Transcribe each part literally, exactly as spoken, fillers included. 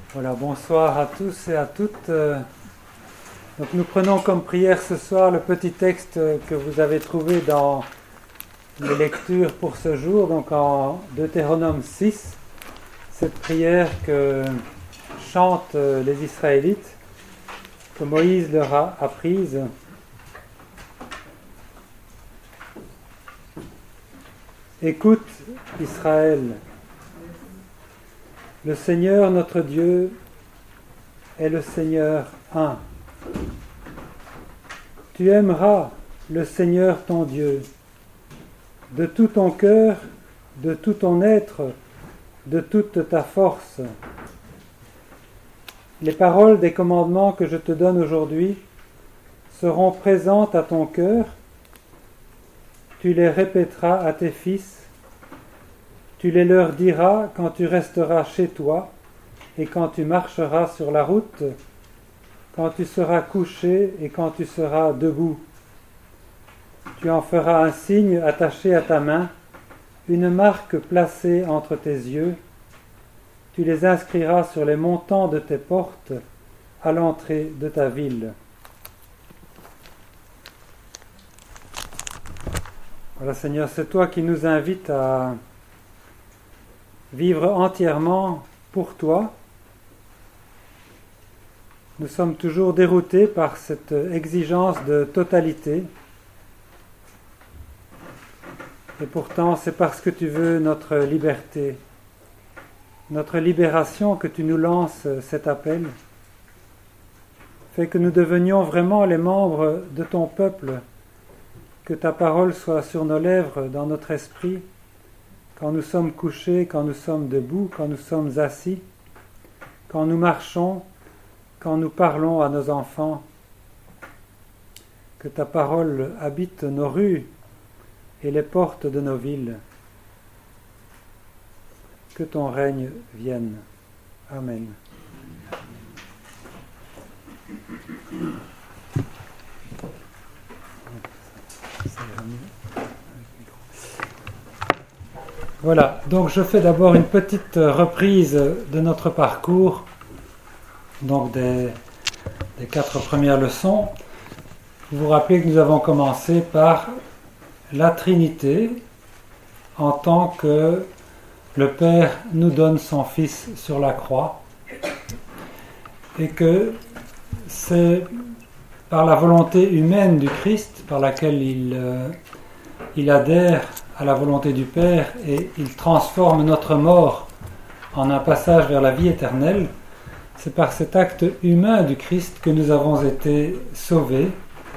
Voilà, bonsoir à tous et à toutes. Donc nous prenons comme prière ce soir le petit texte que vous avez trouvé dans les lectures pour ce jour, donc en Deutéronome six, cette prière que chantent les Israélites, que Moïse leur a apprise. Écoute, Israël, le Seigneur notre Dieu est le Seigneur un. Tu aimeras le Seigneur ton Dieu de tout ton cœur, de tout ton être, de toute ta force. Les paroles des commandements que je te donne aujourd'hui seront présentes à ton cœur. Tu les répéteras à tes fils. Tu les leur diras quand tu resteras chez toi et quand tu marcheras sur la route, quand tu seras couché et quand tu seras debout. Tu en feras un signe attaché à ta main, une marque placée entre tes yeux. Tu les inscriras sur les montants de tes portes à l'entrée de ta ville. Voilà, Seigneur, c'est toi qui nous invites à vivre entièrement pour toi. Nous sommes toujours déroutés par cette exigence de totalité. Et pourtant, c'est parce que tu veux notre liberté, notre libération que tu nous lances cet appel. Fais que nous devenions vraiment les membres de ton peuple, que ta parole soit sur nos lèvres, dans notre esprit, quand nous sommes couchés, quand nous sommes debout, quand nous sommes assis, quand nous marchons, quand nous parlons à nos enfants. Que ta parole habite nos rues et les portes de nos villes. Que ton règne vienne. Amen. Voilà, donc je fais d'abord une petite reprise de notre parcours, donc des, des quatre premières leçons. Vous vous rappelez que nous avons commencé par la Trinité, en tant que le Père nous donne son Fils sur la croix, et que c'est par la volonté humaine du Christ, par laquelle il, euh, il adhère à la volonté du Père et il transforme notre mort en un passage vers la vie éternelle. C'est par cet acte humain du Christ que nous avons été sauvés,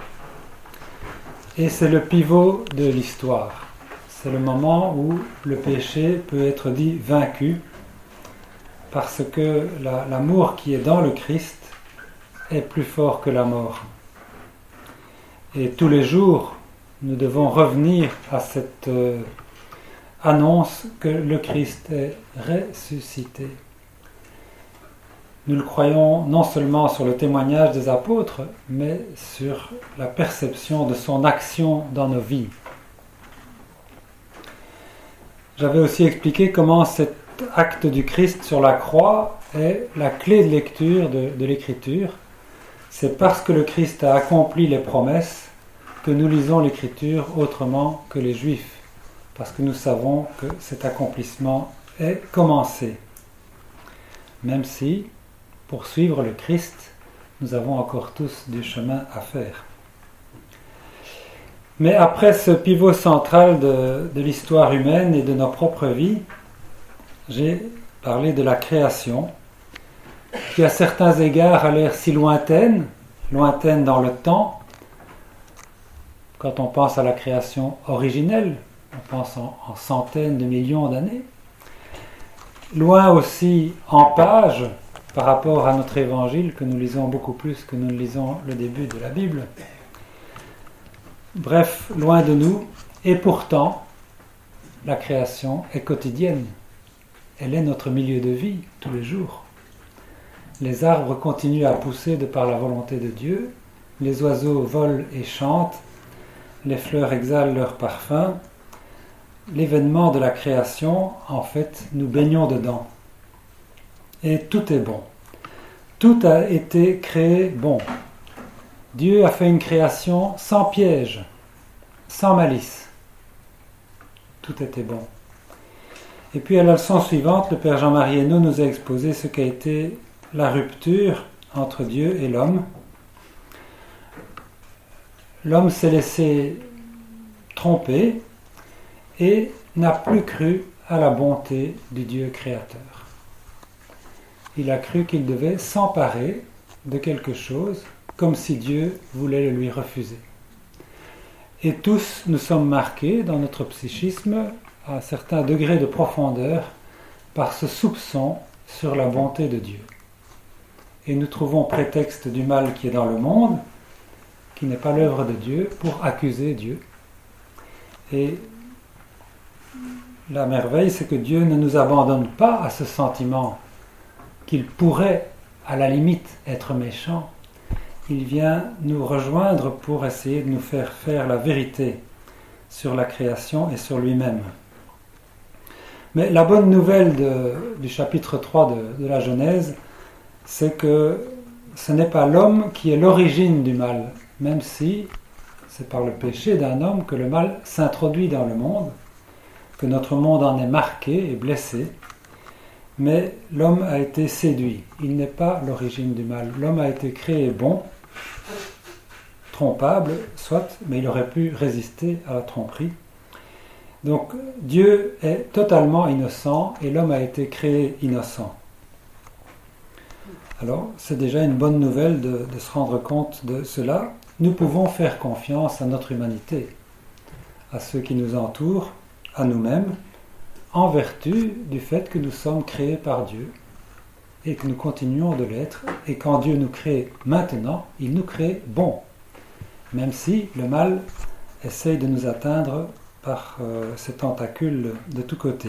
et c'est le pivot de l'histoire. C'est le moment où le péché peut être dit vaincu, parce que la, l'amour qui est dans le Christ est plus fort que la mort. Et tous les jours, nous devons revenir à cette euh, annonce que le Christ est ressuscité. Nous le croyons non seulement sur le témoignage des apôtres, mais sur la perception de son action dans nos vies. J'avais aussi expliqué comment cet acte du Christ sur la croix est la clé de lecture de, de l'Écriture. C'est parce que le Christ a accompli les promesses que nous lisons l'Écriture autrement que les Juifs, parce que nous savons que cet accomplissement est commencé. Même si, pour suivre le Christ, nous avons encore tous du chemin à faire. Mais après ce pivot central de, de l'histoire humaine et de nos propres vies, j'ai parlé de la création, qui à certains égards a l'air si lointaine, lointaine dans le temps. Quand on pense à la création originelle, on pense en, en centaines de millions d'années. Loin aussi en pages par rapport à notre évangile, que nous lisons beaucoup plus que nous ne lisons le début de la Bible. Bref, loin de nous, et pourtant, la création est quotidienne. Elle est notre milieu de vie, tous les jours. Les arbres continuent à pousser de par la volonté de Dieu, les oiseaux volent et chantent, les fleurs exhalent leur parfum. L'événement de la création, en fait, nous baignons dedans. Et tout est bon. tout a été créé bon. Dieu a fait une création sans piège, sans malice. Tout était bon. Et puis à la leçon suivante, le Père Jean-Marie Hainaut nous a exposé ce qu'a été la rupture entre Dieu et l'homme. L'homme s'est laissé tromper et n'a plus cru à la bonté du Dieu créateur. Il a cru qu'il devait s'emparer de quelque chose comme si Dieu voulait le lui refuser. Et tous nous sommes marqués dans notre psychisme à un certain degré de profondeur par ce soupçon sur la bonté de Dieu. Et nous trouvons prétexte du mal qui est dans le monde, qui n'est pas l'œuvre de Dieu, pour accuser Dieu. Et la merveille, c'est que Dieu ne nous abandonne pas à ce sentiment qu'il pourrait, à la limite, être méchant. Il vient nous rejoindre pour essayer de nous faire faire la vérité sur la création et sur lui-même. Mais la bonne nouvelle de, du chapitre trois de, de la Genèse, c'est que ce n'est pas l'homme qui est l'origine du mal, même si c'est par le péché d'un homme que le mal s'introduit dans le monde, que notre monde en est marqué et blessé. Mais l'homme a été séduit. Il n'est pas l'origine du mal. L'homme a été créé bon, trompable, soit, mais il aurait pu résister à la tromperie. Donc Dieu est totalement innocent et l'homme a été créé innocent. Alors c'est déjà une bonne nouvelle de, de se rendre compte de cela. Nous pouvons faire confiance à notre humanité, à ceux qui nous entourent, à nous-mêmes, en vertu du fait que nous sommes créés par Dieu et que nous continuons de l'être. Et quand Dieu nous crée maintenant, il nous crée bon, même si le mal essaye de nous atteindre par euh, ses tentacules de tous côtés.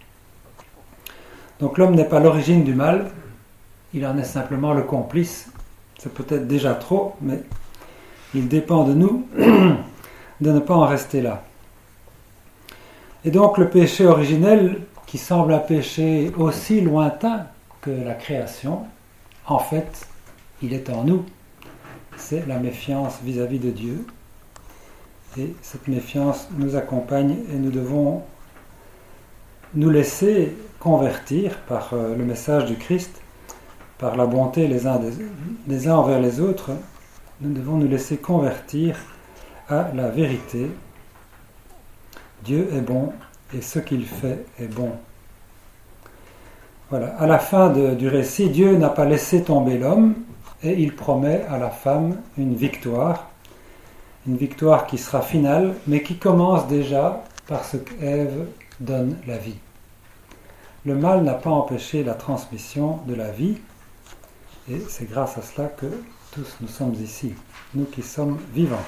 Donc l'homme n'est pas l'origine du mal, il en est simplement le complice. C'est peut-être déjà trop, mais il dépend de nous de ne pas en rester là. Et donc le péché originel, qui semble un péché aussi lointain que la création, en fait, il est en nous. C'est la méfiance vis-à-vis de Dieu. Et cette méfiance nous accompagne et nous devons nous laisser convertir par le message du Christ, par la bonté les uns, des, des uns envers les autres. Nous devons nous laisser convertir à la vérité. Dieu est bon et ce qu'il fait est bon. Voilà. À la fin de, du récit, Dieu n'a pas laissé tomber l'homme et il promet à la femme une victoire. Une victoire qui sera finale, mais qui commence déjà par ce qu'Ève donne la vie. Le mal n'a pas empêché la transmission de la vie, et c'est grâce à cela que tous nous sommes ici, nous qui sommes vivants.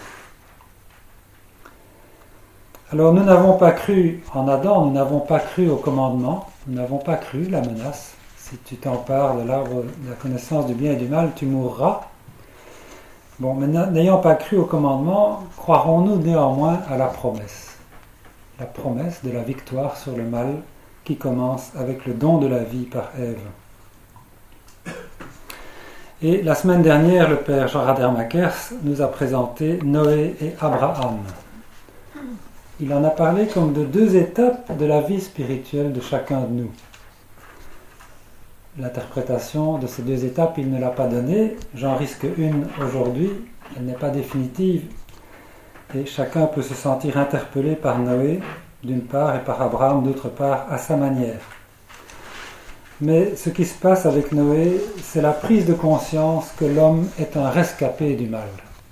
Alors nous n'avons pas cru en Adam, nous n'avons pas cru au commandement, nous n'avons pas cru la menace. Si tu t'empares de l'arbre de la connaissance du bien et du mal, tu mourras. Bon, mais n'ayant pas cru au commandement, croirons-nous néanmoins à la promesse. La promesse de la victoire sur le mal qui commence avec le don de la vie par Ève. Et la semaine dernière, le père Jean Radermakers nous a présenté Noé et Abraham. Il en a parlé comme de deux étapes de la vie spirituelle de chacun de nous. L'interprétation de ces deux étapes, il ne l'a pas donnée. J'en risque une aujourd'hui. Elle n'est pas définitive. Et chacun peut se sentir interpellé par Noé, d'une part, et par Abraham, d'autre part, à sa manière. Mais ce qui se passe avec Noé, c'est la prise de conscience que l'homme est un rescapé du mal.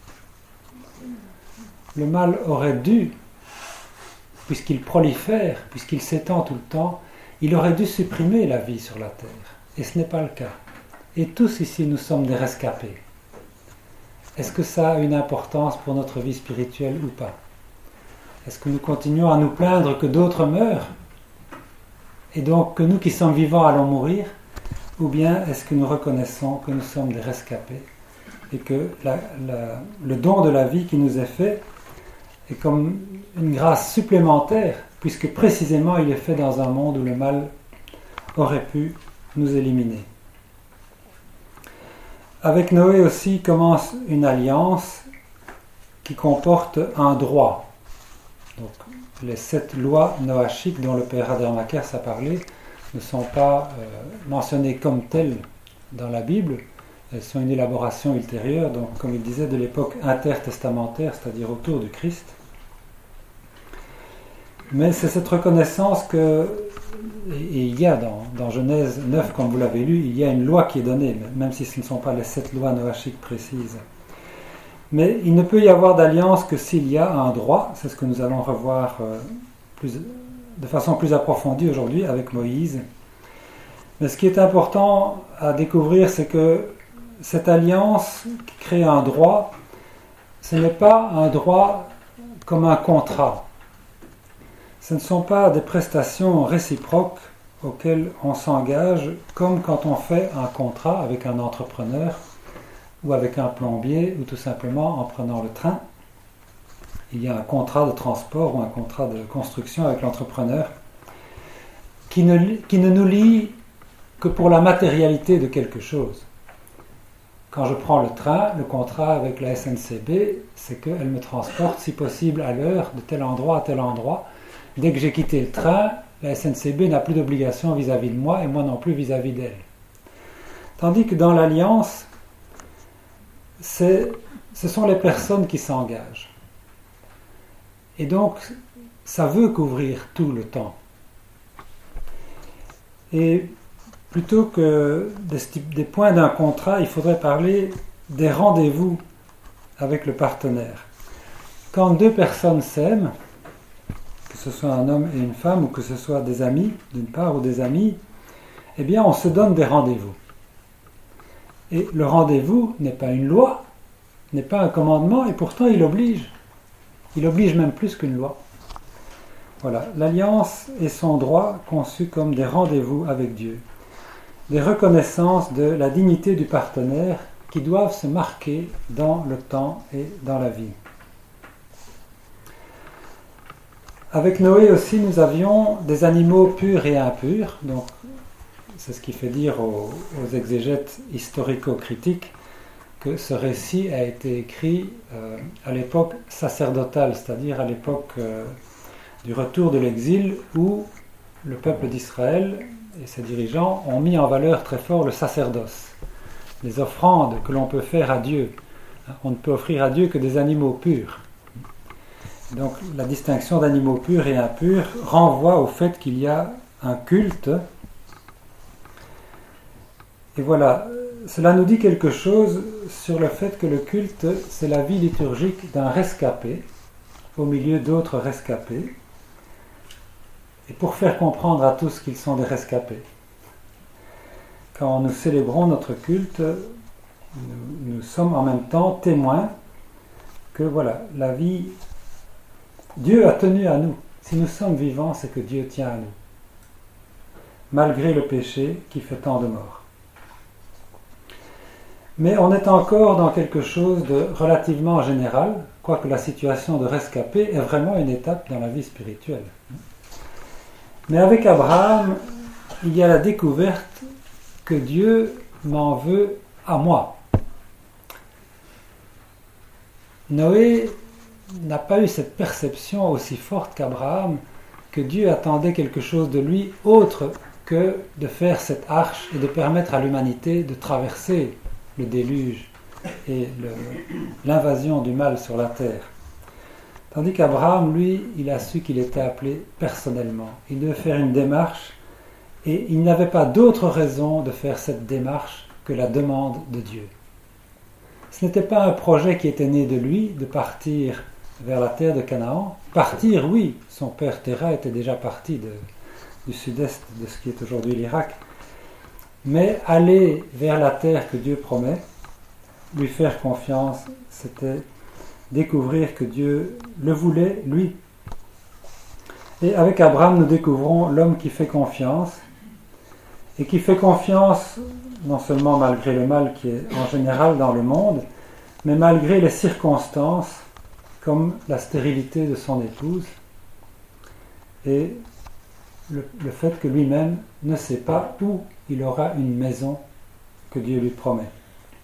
Le mal aurait dû, puisqu'il prolifère, puisqu'il s'étend tout le temps, il aurait dû supprimer la vie sur la terre. Et ce n'est pas le cas. Et tous ici, nous sommes des rescapés. Est-ce que ça a une importance pour notre vie spirituelle ou pas? Est-ce que nous continuons à nous plaindre que d'autres meurent? Et donc que nous qui sommes vivants allons mourir? Ou bien est-ce que nous reconnaissons que nous sommes des rescapés et que la, la, le don de la vie qui nous est fait est comme une grâce supplémentaire, puisque précisément il est fait dans un monde où le mal aurait pu nous éliminer. avec Noé aussi commence une alliance qui comporte un droit. Donc, les sept lois noachiques dont le père Hadermakers a parlé ne sont pas euh, mentionnées comme telles dans la Bible. Elles sont une élaboration ultérieure, donc comme il disait, de l'époque intertestamentaire, c'est-à-dire autour du Christ. Mais c'est cette reconnaissance que, et il y a dans, dans Genèse neuf, comme vous l'avez lu, il y a une loi qui est donnée, même si ce ne sont pas les sept lois noachiques précises. Mais il ne peut y avoir d'alliance que s'il y a un droit, c'est ce que nous allons revoir euh, plus, de façon plus approfondie aujourd'hui avec Moïse. Mais ce qui est important à découvrir, c'est que cette alliance qui crée un droit, ce n'est pas un droit comme un contrat. Ce ne sont pas des prestations réciproques auxquelles on s'engage, comme quand on fait un contrat avec un entrepreneur ou avec un plombier, ou tout simplement en prenant le train. Il y a un contrat de transport ou un contrat de construction avec l'entrepreneur qui ne, qui ne nous lie que pour la matérialité de quelque chose. Quand je prends le train, le contrat avec la S N C B, c'est qu'elle me transporte, si possible, à l'heure, de tel endroit à tel endroit. Dès que j'ai quitté le train, la S N C B n'a plus d'obligation vis-à-vis de moi et moi non plus vis-à-vis d'elle. Tandis que dans l'alliance, c'est, ce sont les personnes qui s'engagent. Et donc, ça veut couvrir tout le temps. Et plutôt que des, des points d'un contrat, il faudrait parler des rendez-vous avec le partenaire. Quand deux personnes s'aiment, que ce soit un homme et une femme, ou que ce soit des amis, d'une part, ou des amis, eh bien, on se donne des rendez-vous. Et le rendez-vous n'est pas une loi, n'est pas un commandement, et pourtant il oblige. Il oblige même plus qu'une loi. Voilà, l'alliance est son droit conçu comme des rendez-vous avec Dieu, des reconnaissances de la dignité du partenaire qui doivent se marquer dans le temps et dans la vie. Avec Noé aussi, nous avions des animaux purs et impurs, donc c'est ce qui fait dire aux, aux exégètes historico-critiques que ce récit a été écrit euh, à l'époque sacerdotale, c'est-à-dire à l'époque euh, du retour de l'exil où le peuple d'Israël et ses dirigeants ont mis en valeur très fort le sacerdoce, les offrandes que l'on peut faire à Dieu. On ne peut offrir à Dieu que des animaux purs. Donc la distinction d'animaux purs et impurs renvoie au fait qu'il y a un culte. Et voilà, cela nous dit quelque chose sur le fait que le culte, c'est la vie liturgique d'un rescapé, au milieu d'autres rescapés, et pour faire comprendre à tous qu'ils sont des rescapés. Quand nous célébrons notre culte, nous, nous sommes en même temps témoins que voilà, la vie, Dieu a tenu à nous. Si nous sommes vivants, c'est que Dieu tient à nous, malgré le péché qui fait tant de morts. Mais on est encore dans quelque chose de relativement général, quoique la situation de rescapé est vraiment une étape dans la vie spirituelle. Mais avec Abraham, il y a la découverte que Dieu m'en veut à moi. Noé n'a pas eu cette perception aussi forte qu'Abraham que Dieu attendait quelque chose de lui autre que de faire cette arche et de permettre à l'humanité de traverser le déluge et le, l'invasion du mal sur la terre. Tandis qu'Abraham, lui, il a su qu'il était appelé personnellement. Il devait faire une démarche et il n'avait pas d'autre raison de faire cette démarche que la demande de Dieu. Ce n'était pas un projet qui était né de lui, de partir vers la terre de Canaan. Partir, oui, son père Terah était déjà parti de, du sud-est de ce qui est aujourd'hui l'Irak. Mais aller vers la terre que Dieu promet, lui faire confiance, c'était découvrir que Dieu le voulait, lui. Et avec Abraham, nous découvrons l'homme qui fait confiance, et qui fait confiance non seulement malgré le mal qui est en général dans le monde, mais malgré les circonstances, comme la stérilité de son épouse, et le, le fait que lui-même ne sait pas où il aura une maison que Dieu lui promet.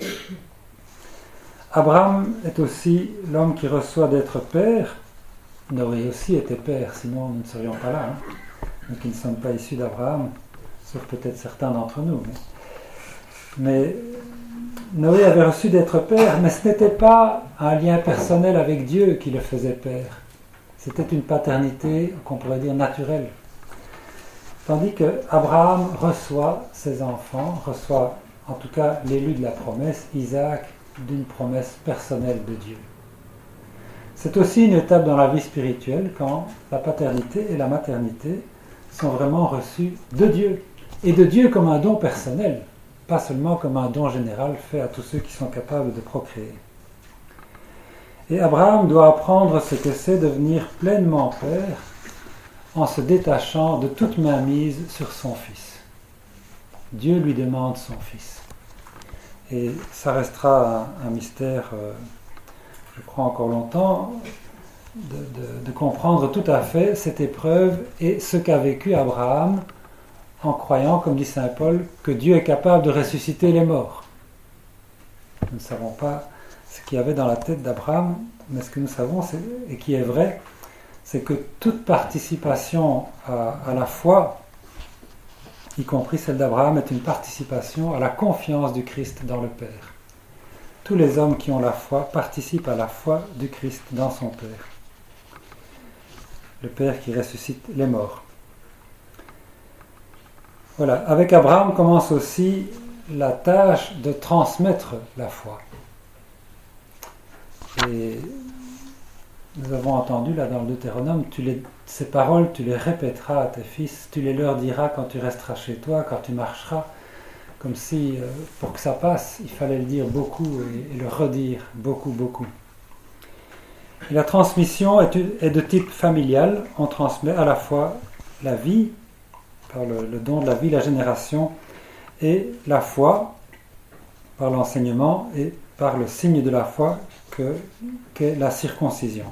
Abraham est aussi l'homme qui reçoit d'être père. Noé aussi était père, sinon nous ne serions pas là. Hein. Nous qui ne sommes pas issus d'Abraham, sauf peut-être certains d'entre nous. Mais, mais Noé avait reçu d'être père, mais ce n'était pas un lien personnel avec Dieu qui le faisait père. C'était une paternité qu'on pourrait dire naturelle. Tandis que Abraham reçoit ses enfants, reçoit en tout cas l'élu de la promesse, Isaac, d'une promesse personnelle de Dieu. C'est aussi une étape dans la vie spirituelle quand la paternité et la maternité sont vraiment reçues de Dieu. Et de Dieu comme un don personnel, pas seulement comme un don général fait à tous ceux qui sont capables de procréer. Et Abraham doit apprendre ce que c'est devenir pleinement père en se détachant de toute mainmise sur son fils. Dieu lui demande son fils. Et ça restera un, un mystère, euh, je crois encore longtemps, de, de, de comprendre tout à fait cette épreuve et ce qu'a vécu Abraham en croyant, comme dit saint Paul, que Dieu est capable de ressusciter les morts. Nous ne savons pas ce qu'il y avait dans la tête d'Abraham, mais ce que nous savons, c'est, et qui est vrai, c'est que toute participation à, à la foi, y compris celle d'Abraham, est une participation à la confiance du Christ dans le Père. Tous les hommes qui ont la foi participent à la foi du Christ dans son Père. Le Père qui ressuscite les morts. Voilà, avec Abraham commence aussi la tâche de transmettre la foi. Et nous avons entendu là dans le Deutéronome, tu les, ces paroles tu les répéteras à tes fils, tu les leur diras quand tu resteras chez toi, quand tu marcheras, comme si euh, pour que ça passe, il fallait le dire beaucoup et, et le redire beaucoup, beaucoup. Et la transmission est, est de type familial, on transmet à la fois la vie, par le, le don de la vie, la génération, et la foi, par l'enseignement et par le signe de la foi que, qu'est la circoncision.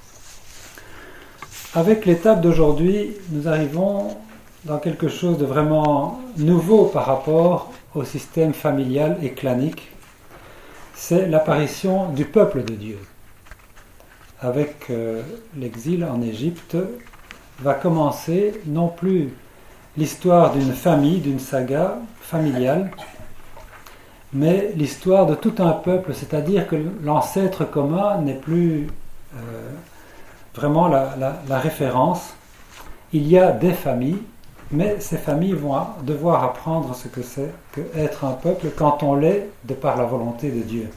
Avec l'étape d'aujourd'hui, nous arrivons dans quelque chose de vraiment nouveau par rapport au système familial et clanique. C'est l'apparition du peuple de Dieu. Avec euh, l'exil en Égypte, va commencer non plus l'histoire d'une famille, d'une saga familiale, mais l'histoire de tout un peuple, c'est-à-dire que l'ancêtre commun n'est plus euh, vraiment la, la, la référence. Il y a des familles, mais ces familles vont devoir apprendre ce que c'est qu'être un peuple quand on l'est de par la volonté de Dieu.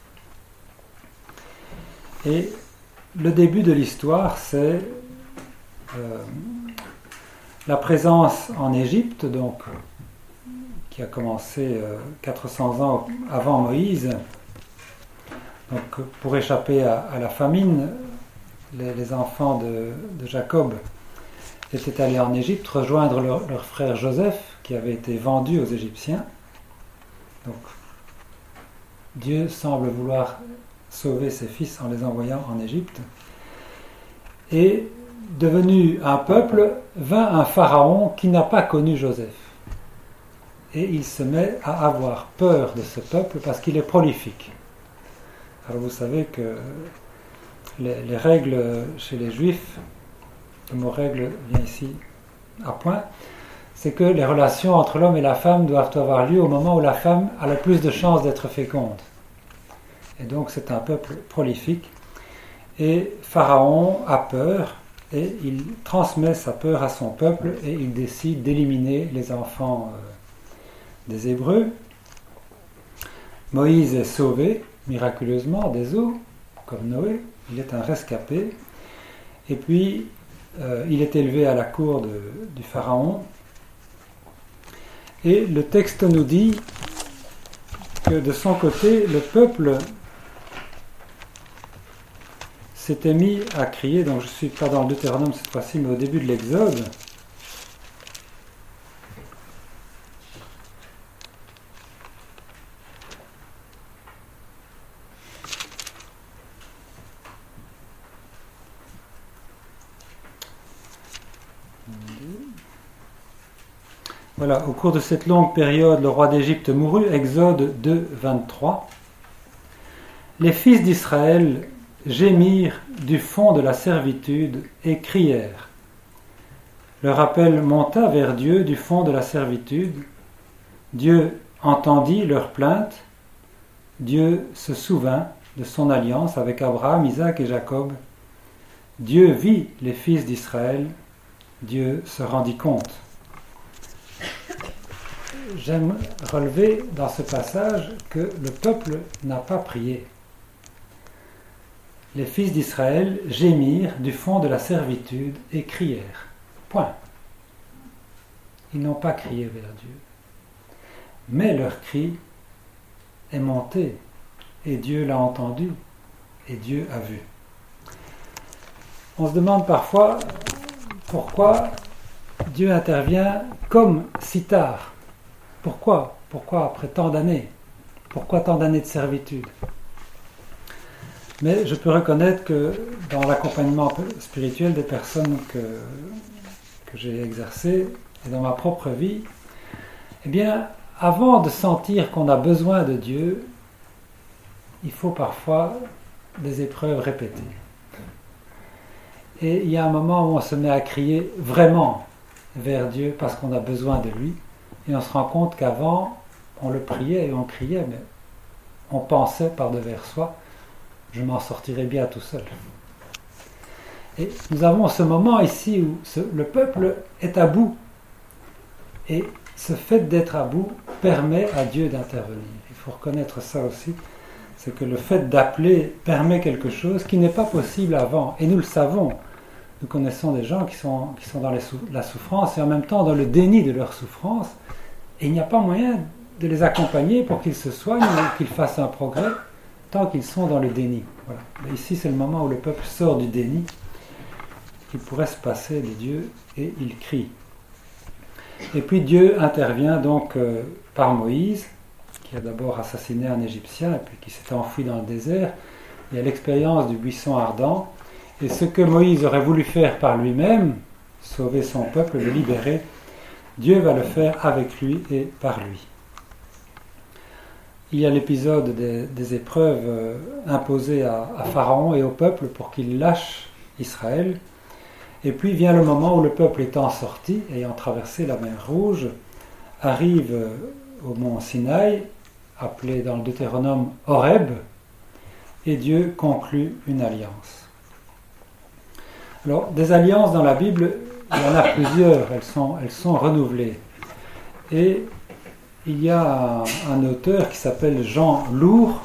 Et le début de l'histoire, c'est euh, la présence en Égypte, donc, qui a commencé euh, quatre cents ans avant Moïse. Donc, pour échapper à, à la famine, les, les enfants de, de Jacob étaient allés en Égypte rejoindre leur, leur frère Joseph, qui avait été vendu aux Égyptiens. Donc, Dieu semble vouloir sauver ses fils en les envoyant en Égypte. Et devenu un peuple, vint un pharaon qui n'a pas connu Joseph. Et il se met à avoir peur de ce peuple parce qu'il est prolifique. Alors vous savez que les, les règles chez les Juifs, le mot règle vient ici à point, c'est que les relations entre l'homme et la femme doivent avoir lieu au moment où la femme a le plus de chances d'être féconde. Et donc c'est un peuple prolifique. Et Pharaon a peur, et il transmet sa peur à son peuple, et il décide d'éliminer les enfants euh, des Hébreux. Moïse est sauvé miraculeusement des eaux, comme Noé, il est un rescapé. Et puis, euh, il est élevé à la cour de, du Pharaon. Et le texte nous dit que de son côté, le peuple s'était mis à crier, donc je ne suis pas dans le Deutéronome cette fois-ci, mais au début de l'Exode. Voilà, au cours de cette longue période, le roi d'Égypte mourut, Exode deux, vingt-trois. Les fils d'Israël gémirent du fond de la servitude et crièrent. Leur appel monta vers Dieu du fond de la servitude. Dieu entendit leur plainte. Dieu se souvint de son alliance avec Abraham, Isaac et Jacob. Dieu vit les fils d'Israël. Dieu se rendit compte. J'aime relever dans ce passage que le peuple n'a pas prié. Les fils d'Israël gémirent du fond de la servitude et crièrent. Point. Ils n'ont pas crié vers Dieu. Mais leur cri est monté et Dieu l'a entendu et Dieu a vu. On se demande parfois pourquoi Dieu intervient comme si tard. Pourquoi ? Pourquoi après tant d'années ? Pourquoi tant d'années de servitude ? Mais je peux reconnaître que dans l'accompagnement spirituel des personnes que, que j'ai exercées et dans ma propre vie, eh bien, avant de sentir qu'on a besoin de Dieu, il faut parfois des épreuves répétées. Et il y a un moment où on se met à crier vraiment vers Dieu parce qu'on a besoin de lui. Et on se rend compte qu'avant, on le priait et on criait, mais on pensait par devers soi, je m'en sortirai bien tout seul. Et nous avons ce moment ici où ce, le peuple est à bout. Et ce fait d'être à bout permet à Dieu d'intervenir. Il faut reconnaître ça aussi, c'est que le fait d'appeler permet quelque chose qui n'est pas possible avant. Et nous le savons. Nous connaissons des gens qui sont, qui sont dans les sou- la souffrance et en même temps dans le déni de leur souffrance. Et il n'y a pas moyen de les accompagner pour qu'ils se soignent ou qu'ils fassent un progrès tant qu'ils sont dans le déni. Voilà. Mais ici, c'est le moment où le peuple sort du déni. Il pourrait se passer de Dieu et il crie. Et puis Dieu intervient donc euh, par Moïse, qui a d'abord assassiné un Égyptien et puis qui s'est enfui dans le désert. Il y a l'expérience du buisson ardent. Et ce que Moïse aurait voulu faire par lui-même, sauver son peuple, le libérer, Dieu va le faire avec lui et par lui. Il y a l'épisode des, des épreuves euh, imposées à, à Pharaon et au peuple pour qu'il lâche Israël. Et puis vient le moment où le peuple étant sorti, ayant traversé la mer Rouge, arrive euh, au mont Sinaï, appelé dans le Deutéronome Horeb, et Dieu conclut une alliance. Alors, des alliances dans la Bible, il y en a plusieurs, elles sont, elles sont renouvelées. Et il y a un, un auteur qui s'appelle Jean Lourd,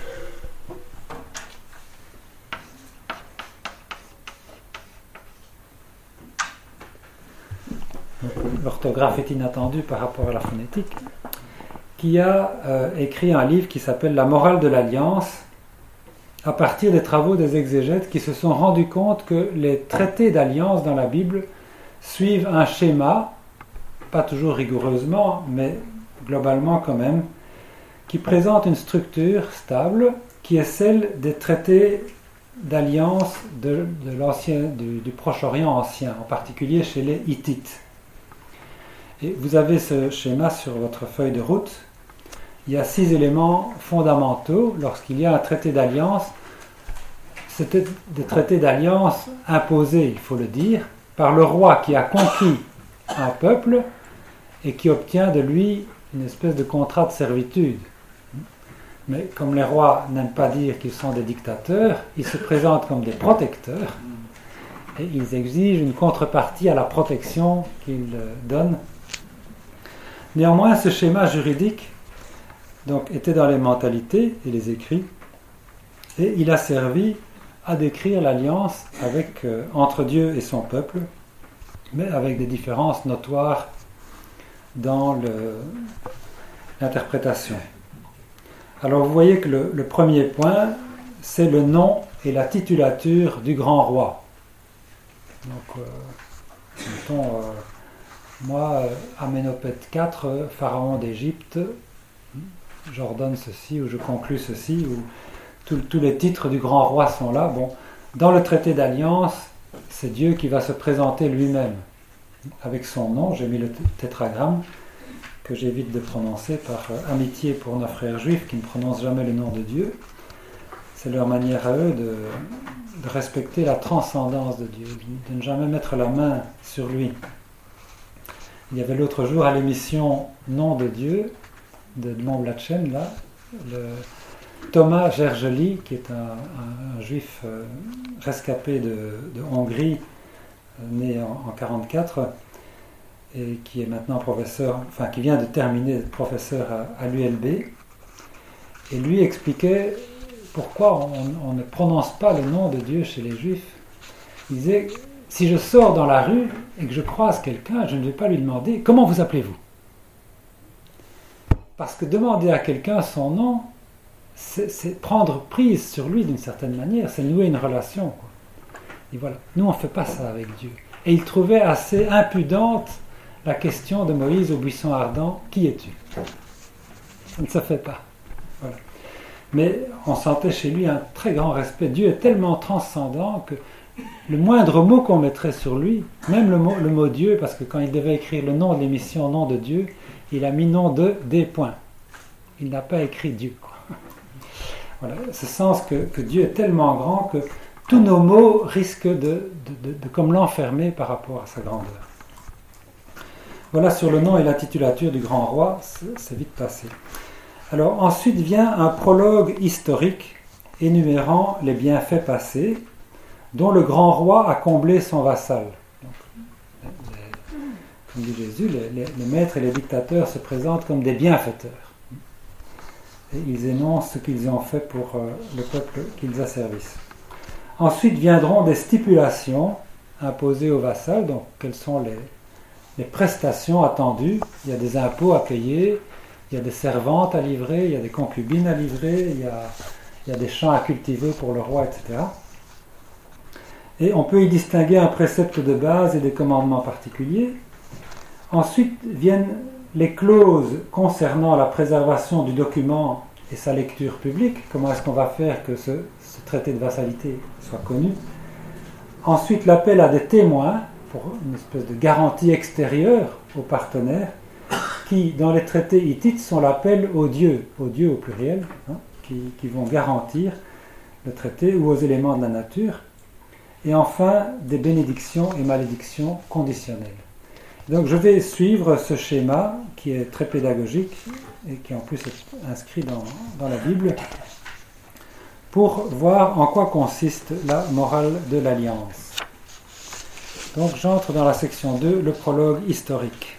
l'orthographe est inattendue par rapport à la phonétique, qui a euh, écrit un livre qui s'appelle La morale de l'alliance, à partir des travaux des exégètes qui se sont rendus compte que les traités d'alliance dans la Bible suivent un schéma, pas toujours rigoureusement, mais globalement quand même, qui présente une structure stable qui est celle des traités d'alliance de, de l'ancien, du, du Proche-Orient ancien, en particulier chez les Hittites. Et vous avez ce schéma sur votre feuille de route. Il y a six éléments fondamentaux lorsqu'il y a un traité d'alliance. C'était des traités d'alliance imposés, il faut le dire, par le roi qui a conquis un peuple et qui obtient de lui une espèce de contrat de servitude. Mais comme les rois n'aiment pas dire qu'ils sont des dictateurs, ils se présentent comme des protecteurs et ils exigent une contrepartie à la protection qu'ils donnent. Néanmoins, ce schéma juridique donc, était dans les mentalités et les écrits, et il a servi à décrire l'alliance avec, euh, entre Dieu et son peuple, mais avec des différences notoires dans le, l'interprétation. Alors vous voyez que le, le premier point, c'est le nom et la titulature du grand roi. Donc, euh, mettons, euh, moi, euh, Amenhotep quatre, euh, pharaon d'Égypte, j'ordonne ceci ou je conclus ceci, ou tous les titres du grand roi sont là. Bon, dans le traité d'alliance, c'est Dieu qui va se présenter lui-même avec son nom, j'ai mis le tétragramme, que j'évite de prononcer par euh, amitié pour nos frères juifs qui ne prononcent jamais le nom de Dieu. C'est leur manière à eux de, de respecter la transcendance de Dieu, de ne jamais mettre la main sur lui. Il y avait l'autre jour à l'émission Nom de Dieu de Mont Blatchen, là, le Thomas Gergely, qui est un, un, un juif euh, rescapé de, de Hongrie, euh, né en, en mille neuf cent quarante-quatre, et qui est maintenant professeur, enfin qui vient de terminer professeur à, à l'U L B, et lui expliquait pourquoi on, on ne prononce pas le nom de Dieu chez les Juifs. Il disait, si je sors dans la rue et que je croise quelqu'un, je ne vais pas lui demander « Comment vous appelez-vous » Parce que demander à quelqu'un son nom, c'est, c'est prendre prise sur lui d'une certaine manière, c'est nouer une relation, quoi. Et voilà, nous on ne fait pas ça avec Dieu. Et il trouvait assez impudente la question de Moïse au buisson ardent « Qui es-tu » Ça ne se fait pas. Voilà. Mais on sentait chez lui un très grand respect. Dieu est tellement transcendant que le moindre mot qu'on mettrait sur lui, même le mot, le mot Dieu, parce que quand il devait écrire le nom de l'émission, nom de Dieu, il a mis nom de des points. Il n'a pas écrit Dieu, quoi. Voilà, ce sens que, que Dieu est tellement grand que tous nos mots risquent de, de, de, de comme l'enfermer par rapport à sa grandeur. Voilà sur le nom et la titulature du grand roi, c'est, c'est vite passé. Alors ensuite vient un prologue historique énumérant les bienfaits passés dont le grand roi a comblé son vassal. Donc, les, comme dit Jésus, les, les, les maîtres et les dictateurs se présentent comme des bienfaiteurs. Et ils énoncent ce qu'ils ont fait pour euh, le peuple qu'ils asservissent. Ensuite viendront des stipulations imposées au vassal, donc quelles sont les, les prestations attendues. Il y a des impôts à payer, il y a des servantes à livrer, il y a des concubines à livrer, il y a, il y a des champs à cultiver pour le roi, et cetera. Et on peut y distinguer un précepte de base et des commandements particuliers. Ensuite viennent les clauses concernant la préservation du document et sa lecture publique. Comment est-ce qu'on va faire que ce, ce traité de vassalité soit connu. Ensuite, l'appel à des témoins pour une espèce de garantie extérieure aux partenaires qui, dans les traités hittites, sont l'appel aux dieux, aux dieux au pluriel, hein, qui, qui vont garantir le traité ou aux éléments de la nature. Et enfin, des bénédictions et malédictions conditionnelles. Donc je vais suivre ce schéma qui est très pédagogique et qui en plus est inscrit dans, dans la Bible pour voir en quoi consiste la morale de l'alliance. Donc j'entre dans la section deux, le prologue historique.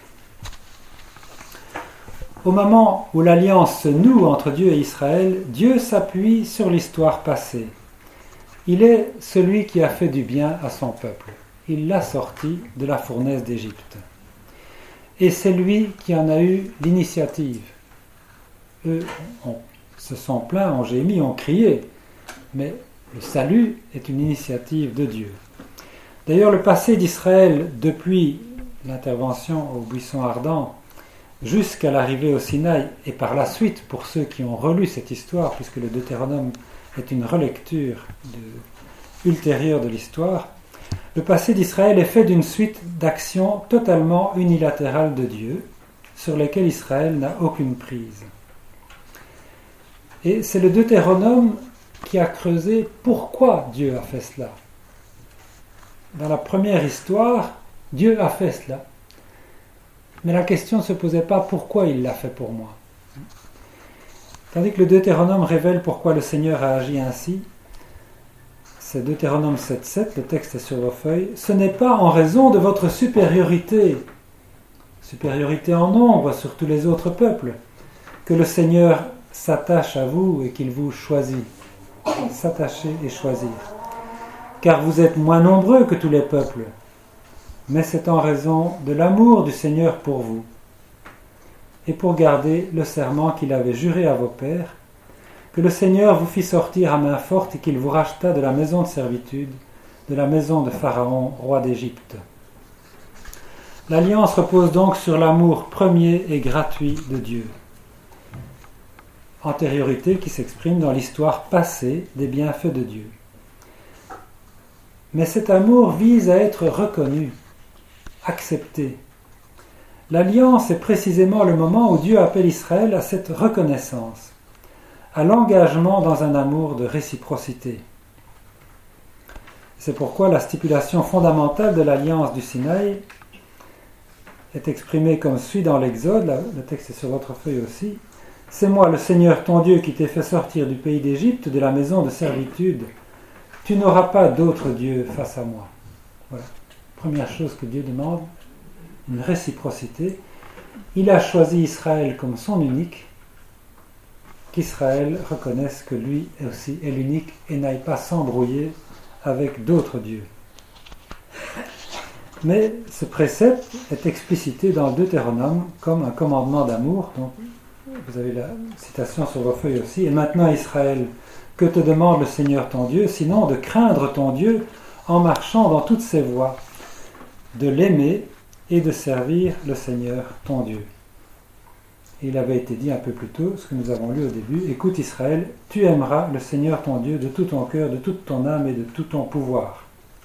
Au moment où l'alliance se noue entre Dieu et Israël, Dieu s'appuie sur l'histoire passée. Il est celui qui a fait du bien à son peuple. Il l'a sorti de la fournaise d'Égypte. Et c'est lui qui en a eu l'initiative. Eux on, se sont plaints, ont gémi, ont crié. Mais le salut est une initiative de Dieu. D'ailleurs, le passé d'Israël, depuis l'intervention au buisson ardent, jusqu'à l'arrivée au Sinaï, et par la suite, pour ceux qui ont relu cette histoire, puisque le Deutéronome est une relecture de, ultérieure de l'histoire, le passé d'Israël est fait d'une suite d'actions totalement unilatérales de Dieu, sur lesquelles Israël n'a aucune prise. Et c'est le Deutéronome qui a creusé pourquoi Dieu a fait cela. Dans la première histoire, Dieu a fait cela. Mais la question ne se posait pas pourquoi il l'a fait pour moi. Tandis que le Deutéronome révèle pourquoi le Seigneur a agi ainsi, c'est Deutéronome sept sept, le texte est sur vos feuilles. Ce n'est pas en raison de votre supériorité, supériorité en nombre sur tous les autres peuples, que le Seigneur s'attache à vous et qu'il vous choisit. S'attacher et choisir. Car vous êtes moins nombreux que tous les peuples, mais c'est en raison de l'amour du Seigneur pour vous, et pour garder le serment qu'il avait juré à vos pères, que le Seigneur vous fit sortir à main forte et qu'il vous racheta de la maison de servitude, de la maison de Pharaon, roi d'Égypte. L'alliance repose donc sur l'amour premier et gratuit de Dieu. Antériorité qui s'exprime dans l'histoire passée des bienfaits de Dieu. Mais cet amour vise à être reconnu, accepté. L'alliance est précisément le moment où Dieu appelle Israël à cette reconnaissance, à l'engagement dans un amour de réciprocité. C'est pourquoi la stipulation fondamentale de l'alliance du Sinaï est exprimée comme suit dans l'Exode, le texte est sur votre feuille aussi. « C'est moi le Seigneur ton Dieu qui t'ai fait sortir du pays d'Égypte, de la maison de servitude. Tu n'auras pas d'autre Dieu face à moi. » Voilà. Première chose que Dieu demande, une réciprocité. Il a choisi Israël comme son unique, qu'Israël reconnaisse que lui aussi est l'unique et n'aille pas s'embrouiller avec d'autres dieux. Mais ce précepte est explicité dans le Deutéronome comme un commandement d'amour. Donc, vous avez la citation sur vos feuilles aussi. « Et maintenant, Israël, que te demande le Seigneur ton Dieu, sinon de craindre ton Dieu en marchant dans toutes ses voies, de l'aimer et de servir le Seigneur ton Dieu. » Il avait été dit un peu plus tôt, ce que nous avons lu au début, « Écoute Israël, tu aimeras le Seigneur ton Dieu de tout ton cœur, de toute ton âme et de tout ton pouvoir. »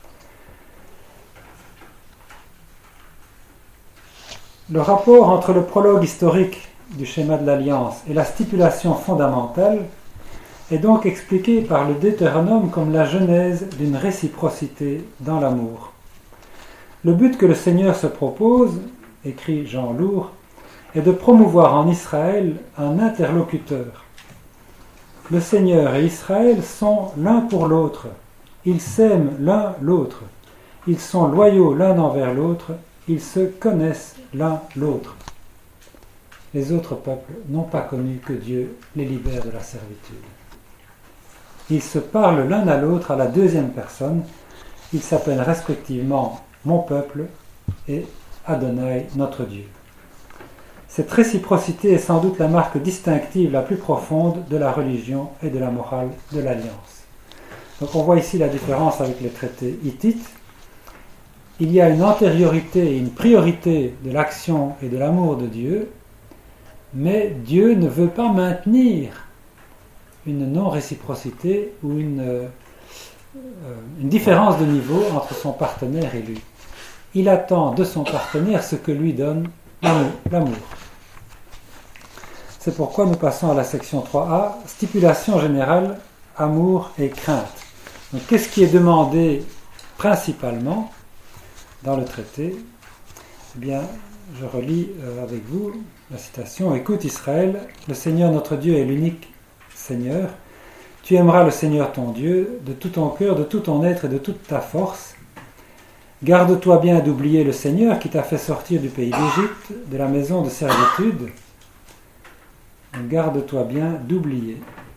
Le rapport entre le prologue historique du schéma de l'Alliance et la stipulation fondamentale est donc expliqué par le Deutéronome comme la genèse d'une réciprocité dans l'amour. Le but que le Seigneur se propose, écrit Jean Lourd, est de promouvoir en Israël un interlocuteur. Le Seigneur et Israël sont l'un pour l'autre. Ils s'aiment l'un l'autre. Ils sont loyaux l'un envers l'autre. Ils se connaissent l'un l'autre. Les autres peuples n'ont pas connu que Dieu les libère de la servitude. Ils se parlent l'un à l'autre à la deuxième personne. Ils s'appellent respectivement mon peuple et Adonai, notre Dieu. Cette réciprocité est sans doute la marque distinctive la plus profonde de la religion et de la morale de l'Alliance. Donc on voit ici la différence avec les traités hittites. Il y a une antériorité et une priorité de l'action et de l'amour de Dieu, mais Dieu ne veut pas maintenir une non-réciprocité ou une, euh, une différence de niveau entre son partenaire et lui. Il attend de son partenaire ce que lui donne l'amour. C'est pourquoi nous passons à la section trois A, stipulation générale, amour et crainte. Donc, qu'est-ce qui est demandé principalement dans le traité? Eh bien, je relis euh, avec vous la citation. « Écoute Israël, le Seigneur notre Dieu est l'unique Seigneur. Tu aimeras le Seigneur ton Dieu de tout ton cœur, de tout ton être et de toute ta force. Garde-toi bien d'oublier le Seigneur qui t'a fait sortir du pays d'Égypte, de la maison de servitude. Garde-toi bien d'oublier.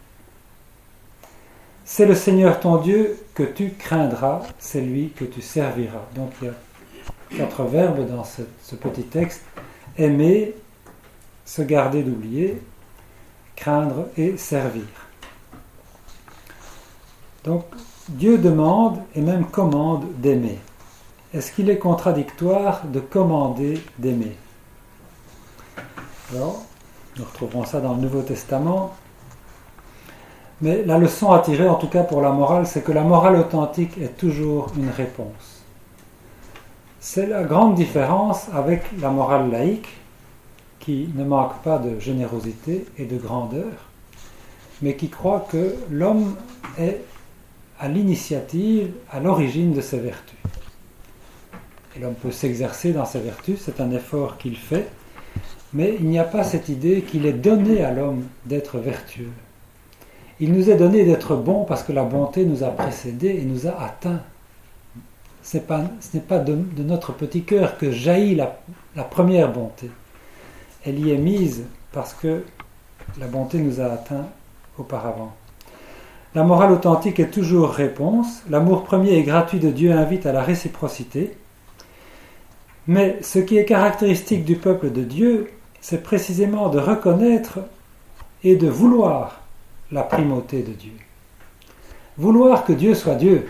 C'est le Seigneur ton Dieu que tu craindras, c'est lui que tu serviras. » Donc il y a quatre verbes dans ce, ce petit texte. Aimer, se garder d'oublier, craindre et servir. Donc Dieu demande et même commande d'aimer. Est-ce qu'il est contradictoire de commander d'aimer? Alors, nous retrouverons ça dans le Nouveau Testament. Mais la leçon à tirer, en tout cas pour la morale, c'est que la morale authentique est toujours une réponse. C'est la grande différence avec la morale laïque, qui ne manque pas de générosité et de grandeur, mais qui croit que l'homme est à l'initiative, à l'origine de ses vertus. Et l'homme peut s'exercer dans ses vertus, c'est un effort qu'il fait, mais il n'y a pas cette idée qu'il est donné à l'homme d'être vertueux. Il nous est donné d'être bon parce que la bonté nous a précédés et nous a atteints. C'est pas, ce n'est pas de, de notre petit cœur que jaillit la, la première bonté. Elle y est mise parce que la bonté nous a atteints auparavant. La morale authentique est toujours réponse. L'amour premier et gratuit de Dieu invite à la réciprocité. Mais ce qui est caractéristique du peuple de Dieu, c'est précisément de reconnaître et de vouloir la primauté de Dieu. Vouloir que Dieu soit Dieu.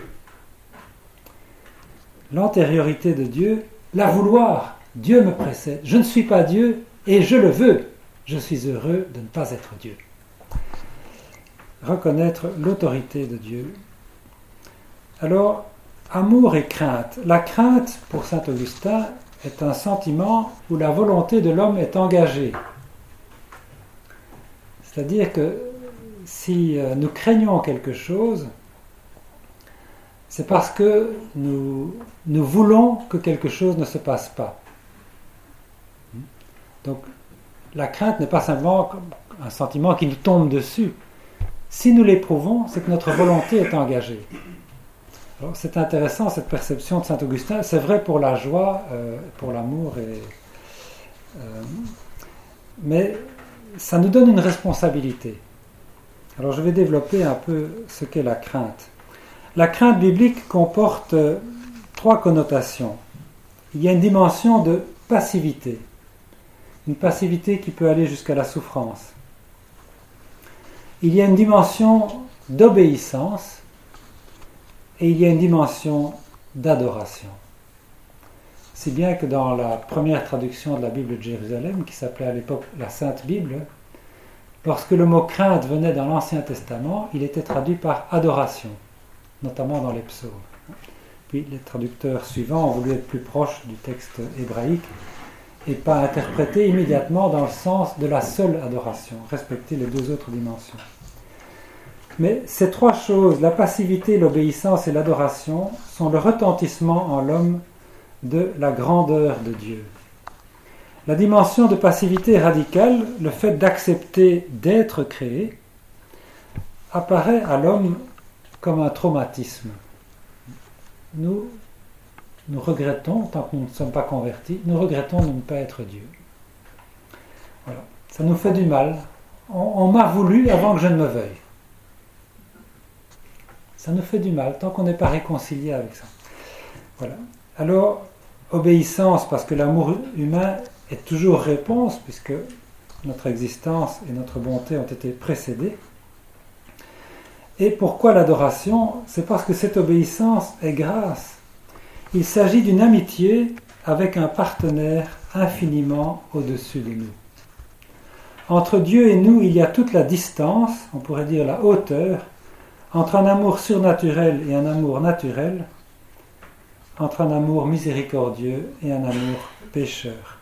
L'antériorité de Dieu, la vouloir. Dieu me précède. Je ne suis pas Dieu et je le veux. Je suis heureux de ne pas être Dieu. Reconnaître l'autorité de Dieu. Alors, amour et crainte. La crainte, pour saint Augustin, est un sentiment où la volonté de l'homme est engagée. C'est-à-dire que si nous craignons quelque chose, c'est parce que nous, nous voulons que quelque chose ne se passe pas. Donc, la crainte n'est pas simplement un sentiment qui nous tombe dessus. Si nous l'éprouvons, c'est que notre volonté est engagée. Alors, c'est intéressant cette perception de saint Augustin. C'est vrai pour la joie, euh, pour l'amour, et, euh, mais ça nous donne une responsabilité. Alors, je vais développer un peu ce qu'est la crainte. La crainte biblique comporte euh, trois connotations. Il y a une dimension de passivité. Une passivité qui peut aller jusqu'à la souffrance. Il y a une dimension d'obéissance et il y a une dimension d'adoration. Si bien que dans la première traduction de la Bible de Jérusalem, qui s'appelait à l'époque la Sainte Bible, lorsque le mot crainte venait dans l'Ancien Testament, il était traduit par adoration, notamment dans les psaumes. Puis les traducteurs suivants ont voulu être plus proches du texte hébraïque et pas interpréter immédiatement dans le sens de la seule adoration, respecter les deux autres dimensions. Mais ces trois choses, la passivité, l'obéissance et l'adoration, sont le retentissement en l'homme de la grandeur de Dieu. La dimension de passivité radicale, le fait d'accepter d'être créé, apparaît à l'homme comme un traumatisme. Nous Nous regrettons, tant que nous ne sommes pas convertis, nous regrettons de ne pas être Dieu. Voilà. Ça nous fait du mal. On, on m'a voulu avant que je ne me veuille. Ça nous fait du mal, tant qu'on n'est pas réconcilié avec ça. Voilà. Alors, obéissance, parce que l'amour humain est toujours réponse, puisque notre existence et notre bonté ont été précédées. Et pourquoi l'adoration ? C'est parce que cette obéissance est grâce. Il s'agit d'une amitié avec un partenaire infiniment au-dessus de nous. Entre Dieu et nous, il y a toute la distance, on pourrait dire la hauteur, entre un amour surnaturel et un amour naturel, entre un amour miséricordieux et un amour pécheur.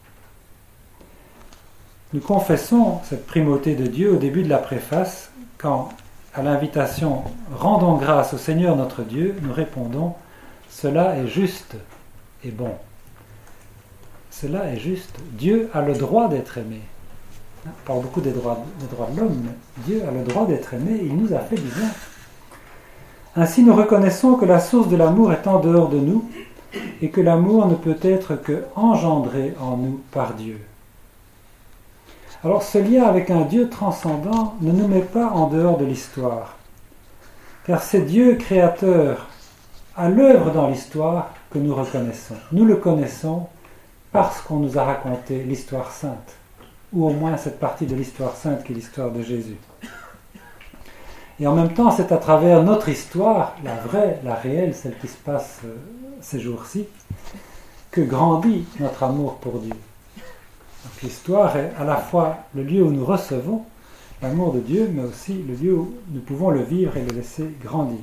Nous confessons cette primauté de Dieu au début de la préface, quand, à l'invitation « Rendons grâce au Seigneur notre Dieu », nous répondons « Cela est juste et bon. Cela est juste. Dieu a le droit d'être aimé. » On parle beaucoup des droits, des droits de l'homme, mais Dieu a le droit d'être aimé, il nous a fait du bien. Ainsi, nous reconnaissons que la source de l'amour est en dehors de nous et que l'amour ne peut être que engendré en nous par Dieu. Alors, ce lien avec un Dieu transcendant ne nous met pas en dehors de l'histoire, car c'est Dieu créateur à l'œuvre dans l'histoire que nous reconnaissons. Nous le connaissons parce qu'on nous a raconté l'histoire sainte, ou au moins cette partie de l'histoire sainte qui est l'histoire de Jésus. Et en même temps, c'est à travers notre histoire, la vraie, la réelle, celle qui se passe euh, ces jours-ci, que grandit notre amour pour Dieu. Donc, l'histoire est à la fois le lieu où nous recevons l'amour de Dieu, mais aussi le lieu où nous pouvons le vivre et le laisser grandir.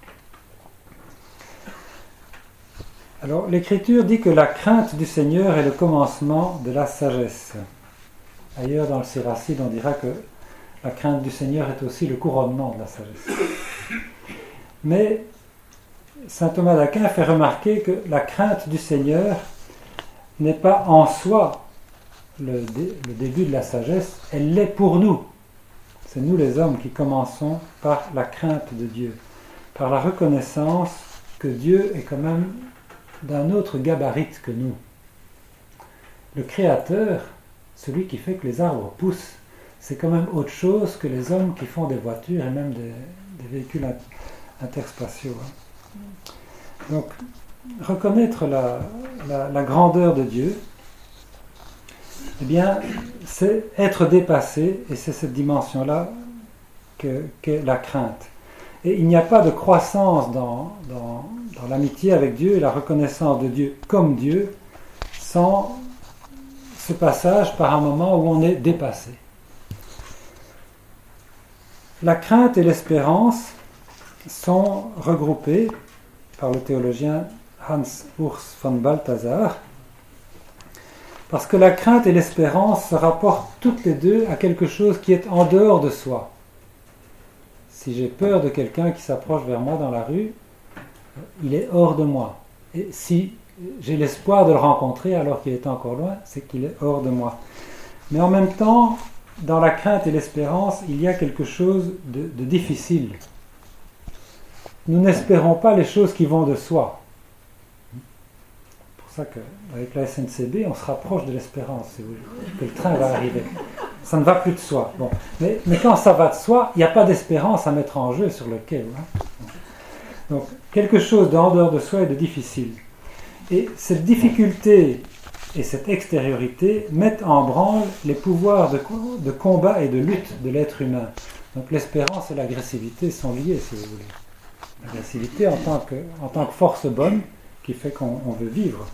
Alors, l'Écriture dit que la crainte du Seigneur est le commencement de la sagesse. Ailleurs, dans le Siracide, on dira que la crainte du Seigneur est aussi le couronnement de la sagesse. Mais saint Thomas d'Aquin fait remarquer que la crainte du Seigneur n'est pas en soi le, dé, le début de la sagesse, elle l'est pour nous. C'est nous les hommes qui commençons par la crainte de Dieu, par la reconnaissance que Dieu est quand même d'un autre gabarit que nous. Le Créateur, celui qui fait que les arbres poussent, c'est quand même autre chose que les hommes qui font des voitures et même des, des véhicules interspatiaux. Donc, reconnaître la, la, la grandeur de Dieu, eh bien, c'est être dépassé, et c'est cette dimension-là que, qu'est la crainte. Et il n'y a pas de croissance dans, dans, dans l'amitié avec Dieu et la reconnaissance de Dieu comme Dieu sans ce passage par un moment où on est dépassé. La crainte et l'espérance sont regroupées par le théologien Hans Urs von Balthasar Parce que la crainte et l'espérance se rapportent toutes les deux à quelque chose qui est en dehors de soi. Si j'ai peur de quelqu'un qui s'approche vers moi dans la rue, il est hors de moi. Et si j'ai l'espoir de le rencontrer alors qu'il est encore loin, c'est qu'il est hors de moi. Mais en même temps, dans la crainte et l'espérance, il y a quelque chose de, de difficile. Nous n'espérons pas les choses qui vont de soi. C'est pour ça qu'avec la S N C B, on se rapproche de l'espérance, si vous voulez, que le train va arriver. Ça ne va plus de soi. Bon. Mais, mais quand ça va de soi, il n'y a pas d'espérance à mettre en jeu sur le quai. Hein. Donc, quelque chose de en dehors de soi est de difficile. Et cette difficulté et cette extériorité mettent en branle les pouvoirs de, de combat et de lutte de l'être humain. Donc l'espérance et l'agressivité sont liées, si vous voulez. L'agressivité en tant que, en tant que force bonne qui fait qu'on on veut vivre.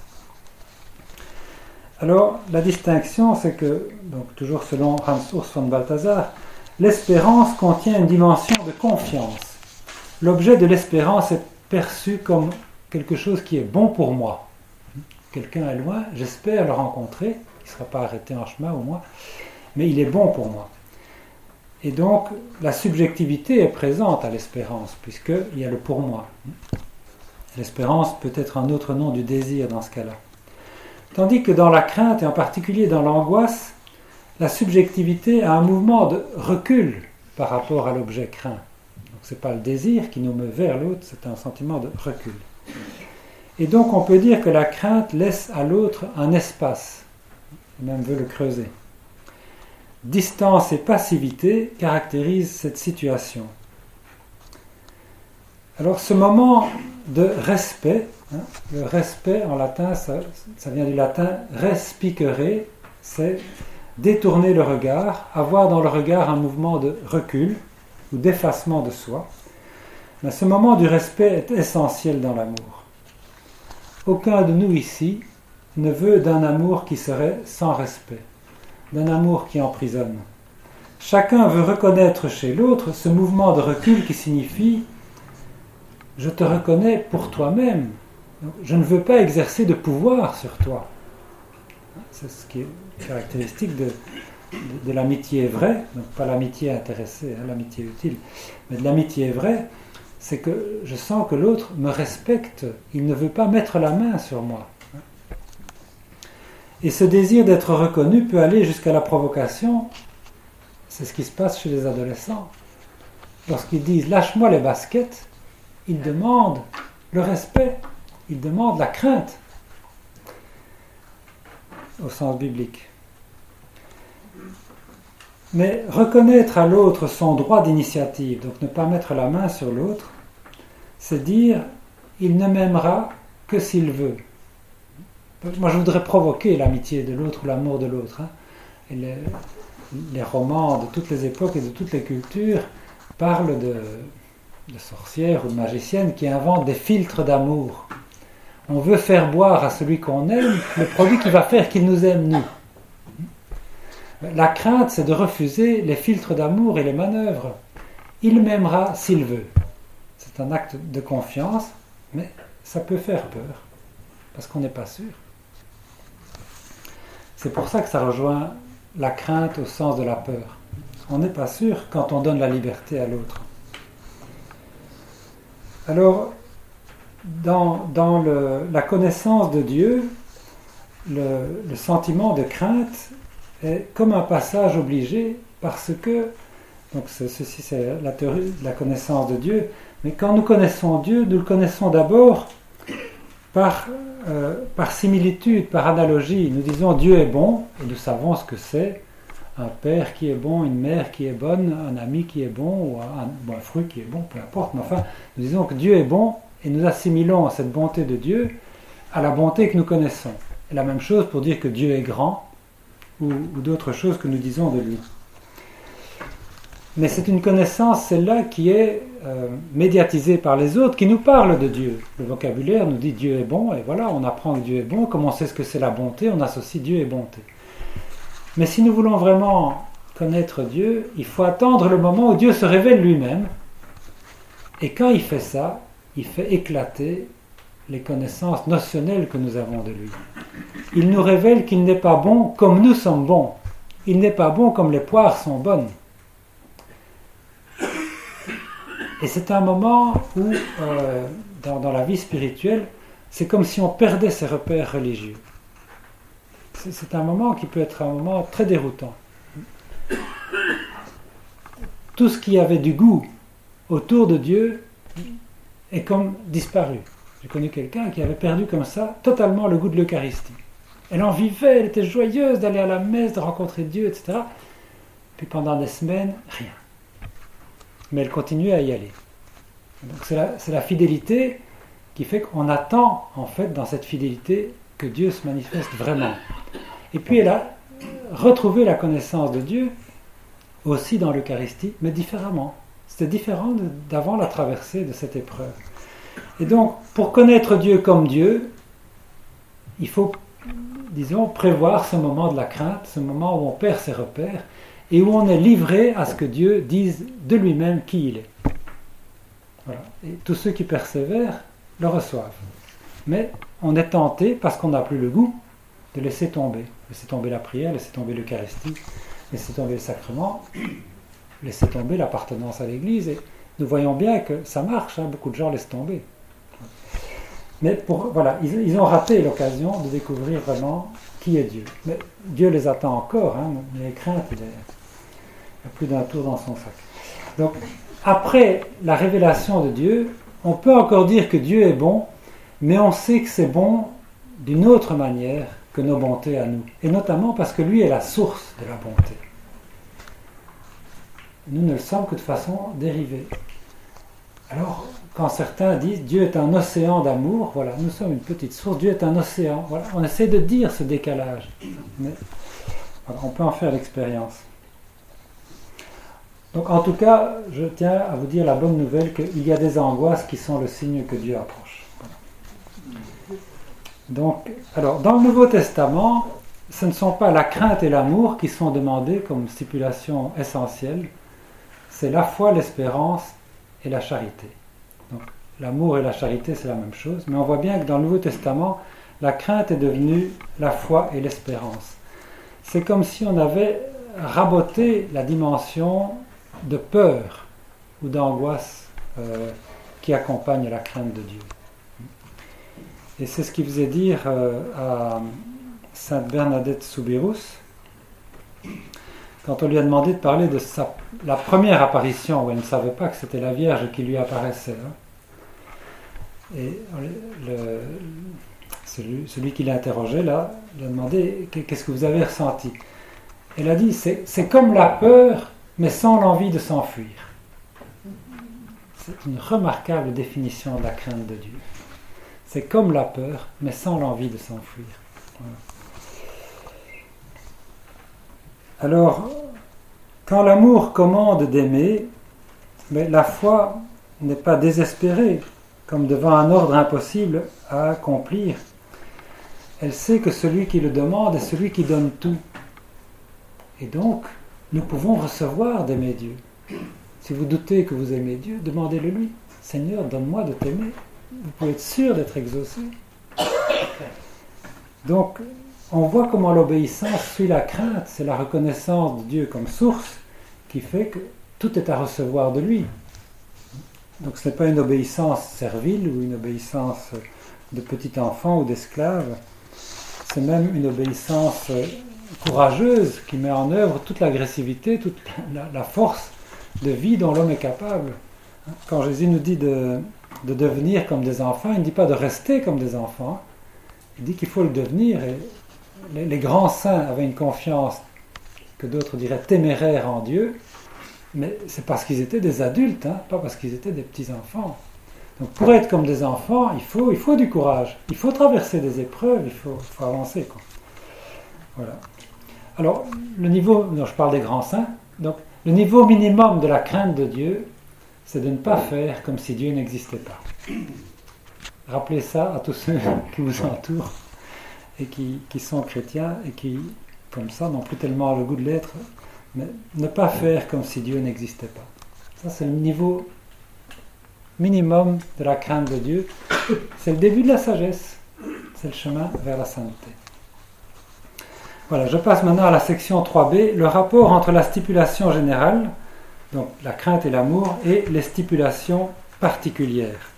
Alors, la distinction, c'est que, donc toujours selon Hans Urs von Balthasar, l'espérance contient une dimension de confiance. L'objet de l'espérance est perçu comme quelque chose qui est bon pour moi. Quelqu'un est loin, j'espère le rencontrer, il ne sera pas arrêté en chemin au moins, mais il est bon pour moi. Et donc, la subjectivité est présente à l'espérance, puisqu'il y a le pour moi. L'espérance peut être un autre nom du désir dans ce cas-là. Tandis que dans la crainte, et en particulier dans l'angoisse, la subjectivité a un mouvement de recul par rapport à l'objet craint. Donc ce n'est pas le désir qui nous met vers l'autre, c'est un sentiment de recul. Et donc on peut dire que la crainte laisse à l'autre un espace, et même veut le creuser. Distance et passivité caractérisent cette situation. Alors ce moment de respect, hein, le respect en latin, ça, ça vient du latin respicere, c'est détourner le regard, avoir dans le regard un mouvement de recul ou d'effacement de soi. Mais ce moment du respect est essentiel dans l'amour. Aucun de nous ici ne veut d'un amour qui serait sans respect, d'un amour qui emprisonne. Chacun veut reconnaître chez l'autre ce mouvement de recul qui signifie « je te reconnais pour toi-même, je ne veux pas exercer de pouvoir sur toi ». C'est ce qui est caractéristique de, de, de l'amitié vraie, donc pas l'amitié intéressée, hein, l'amitié utile, mais de l'amitié vraie, c'est que je sens que l'autre me respecte, il ne veut pas mettre la main sur moi. Et ce désir d'être reconnu peut aller jusqu'à la provocation. C'est ce qui se passe chez les adolescents. Lorsqu'ils disent « lâche-moi les baskets », ils demandent le respect, ils demandent la crainte, au sens biblique. Mais reconnaître à l'autre son droit d'initiative, donc ne pas mettre la main sur l'autre, c'est dire « il ne m'aimera que s'il veut ». Moi, je voudrais provoquer l'amitié de l'autre ou l'amour de l'autre. Hein. Et les, les romans de toutes les époques et de toutes les cultures parlent de, de sorcières ou de magiciennes qui inventent des filtres d'amour. On veut faire boire à celui qu'on aime le produit qui va faire qu'il nous aime, nous. La crainte, c'est de refuser les filtres d'amour et les manœuvres. Il m'aimera s'il veut. C'est un acte de confiance, mais ça peut faire peur, parce qu'on n'est pas sûr. C'est pour ça que ça rejoint la crainte au sens de la peur. On n'est pas sûr quand on donne la liberté à l'autre. Alors, dans, dans le, la connaissance de Dieu, le, le sentiment de crainte est comme un passage obligé parce que, donc ceci c'est la théorie de la connaissance de Dieu, mais quand nous connaissons Dieu, nous le connaissons d'abord par, euh, par similitude, par analogie. Nous disons Dieu est bon, et nous savons ce que c'est, un père qui est bon, une mère qui est bonne, un ami qui est bon, ou un, bon, un fruit qui est bon, peu importe, mais enfin, nous disons que Dieu est bon, et nous assimilons cette bonté de Dieu à la bonté que nous connaissons. Et la même chose pour dire que Dieu est grand, ou, ou d'autres choses que nous disons de lui. Mais c'est une connaissance, celle-là, qui est euh, médiatisée par les autres, qui nous parle de Dieu. Le vocabulaire nous dit Dieu est bon, et voilà, on apprend que Dieu est bon. Comme on sait ce que c'est la bonté, on associe Dieu et bonté. Mais si nous voulons vraiment connaître Dieu, il faut attendre le moment où Dieu se révèle lui-même. Et quand il fait ça, il fait éclater les connaissances notionnelles que nous avons de lui. il nous révèle qu'il n'est pas bon comme nous sommes bons. Il n'est pas bon comme les poires sont bonnes. Et c'est un moment où, euh, dans, dans la vie spirituelle, c'est comme si on perdait ses repères religieux. C'est, c'est un moment qui peut être un moment très déroutant. Tout ce qui avait du goût autour de Dieu est comme disparu. J'ai connu quelqu'un qui avait perdu comme ça totalement le goût de l'Eucharistie. Elle en vivait, elle était joyeuse d'aller à la messe, de rencontrer Dieu, et cetera. Puis pendant des semaines, rien. Mais elle continuait à y aller. Donc c'est la, c'est la fidélité qui fait qu'on attend, en fait, dans cette fidélité, que Dieu se manifeste vraiment. Et puis elle a retrouvé la connaissance de Dieu aussi dans l'Eucharistie, mais différemment. C'était différent de, d'avant la traversée de cette épreuve. Et donc, pour connaître Dieu comme Dieu, il faut, disons, prévoir ce moment de la crainte, ce moment où on perd ses repères et où on est livré à ce que Dieu dise de lui-même qui il est. Voilà. Et tous ceux qui persévèrent le reçoivent. Mais on est tenté, parce qu'on n'a plus le goût, de laisser tomber. Laisser tomber la prière, laisser tomber l'Eucharistie, laisser tomber le sacrement, laisser tomber l'appartenance à l'Église. Et nous voyons bien que ça marche, hein, beaucoup de gens laissent tomber. Mais pour, voilà, ils, ils ont raté l'occasion de découvrir vraiment qui est Dieu. Mais Dieu les attend encore, hein, les craintes, il y a plus d'un tour dans son sac. Donc, après la révélation de Dieu, on peut encore dire que Dieu est bon, mais on sait que c'est bon d'une autre manière que nos bontés à nous. Et notamment parce que lui est la source de la bonté. Nous ne le sommes que de façon dérivée. Alors, quand certains disent Dieu est un océan d'amour, voilà, nous sommes une petite source, Dieu est un océan. Voilà, on essaie de dire ce décalage. Mais voilà, on peut en faire l'expérience. Donc, en tout cas, je tiens à vous dire la bonne nouvelle qu'il y a des angoisses qui sont le signe que Dieu approche. Voilà. Donc, alors, dans le Nouveau Testament, ce ne sont pas la crainte et l'amour qui sont demandés comme stipulation essentielle, c'est la foi, l'espérance et la charité. Donc, l'amour et la charité, c'est la même chose, mais on voit bien que dans le Nouveau Testament, la crainte est devenue la foi et l'espérance. C'est comme si on avait raboté la dimension de peur ou d'angoisse euh, qui accompagne la crainte de Dieu. Et c'est ce qu'il faisait dire euh, à Sainte Bernadette Soubirous, quand on lui a demandé de parler de sa, la première apparition, où elle ne savait pas que c'était la Vierge qui lui apparaissait. Hein. Et le, celui, celui qui l'a interrogé, là, lui a demandé « Qu'est-ce que vous avez ressenti ?» Elle a dit c'est, « C'est comme la peur, mais sans l'envie de s'enfuir. » C'est une remarquable définition de la crainte de Dieu. C'est comme la peur, mais sans l'envie de s'enfuir. Voilà. Alors, quand l'amour commande d'aimer, mais la foi n'est pas désespérée, comme devant un ordre impossible à accomplir. Elle sait que celui qui le demande est celui qui donne tout. Et donc, nous pouvons recevoir d'aimer Dieu. Si vous doutez que vous aimez Dieu, demandez-le lui. Seigneur, donne-moi de t'aimer. Vous pouvez être sûr d'être exaucé. Donc, on voit comment l'obéissance suit la crainte. C'est la reconnaissance de Dieu comme source qui fait que tout est à recevoir de lui. Donc ce n'est pas une obéissance servile ou une obéissance de petit enfant ou d'esclave. C'est même une obéissance courageuse qui met en œuvre toute l'agressivité, toute la, la force de vie dont l'homme est capable. Quand Jésus nous dit de, de devenir comme des enfants, il ne dit pas de rester comme des enfants. Il dit qu'il faut le devenir. Et les, les grands saints avaient une confiance que d'autres diraient téméraire en Dieu, mais c'est parce qu'ils étaient des adultes, hein, pas parce qu'ils étaient des petits-enfants. Donc pour être comme des enfants, il faut, il faut du courage, il faut traverser des épreuves, il faut, il faut avancer, quoi. Voilà. Alors, le niveau, non, je parle des grands saints, donc le niveau minimum de la crainte de Dieu, c'est de ne pas faire comme si Dieu n'existait pas. Rappelez ça à tous ceux qui vous entourent et qui, qui sont chrétiens et qui, comme ça, n'ont plus tellement le goût de l'être, mais ne pas faire comme si Dieu n'existait pas. Ça, c'est le niveau minimum de la crainte de Dieu. C'est le début de la sagesse. C'est le chemin vers la sainteté. Voilà, je passe maintenant à la section trois b, le rapport entre la stipulation générale, donc la crainte et l'amour, et les stipulations particulières.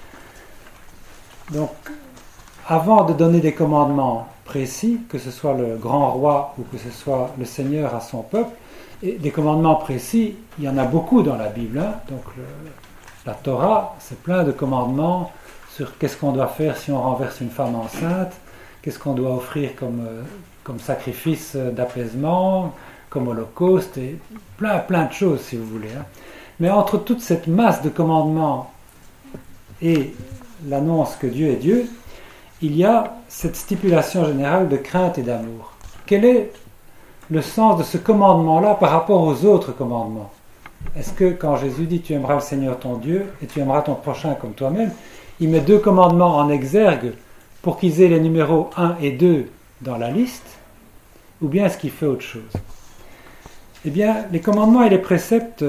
Donc, avant de donner des commandements précis, que ce soit le grand roi ou que ce soit le Seigneur à son peuple, et des commandements précis, il y en a beaucoup dans la Bible. Hein. Donc le, la Torah, c'est plein de commandements sur qu'est-ce qu'on doit faire si on renverse une femme enceinte, qu'est-ce qu'on doit offrir comme, comme sacrifice d'apaisement, comme holocauste, et plein, plein de choses si vous voulez. Hein. Mais entre toute cette masse de commandements et l'annonce que Dieu est Dieu, il y a cette stipulation générale de crainte et d'amour. Quel est le sens de ce commandement-là par rapport aux autres commandements? Est-ce que quand Jésus dit « tu aimeras le Seigneur ton Dieu et tu aimeras ton prochain comme toi-même », il met deux commandements en exergue pour qu'ils aient les numéros un et deux dans la liste, ou bien est-ce qu'il fait autre chose? Eh bien, les commandements et les préceptes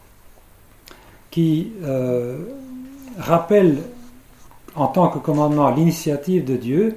qui euh, rappellent en tant que commandement l'initiative de Dieu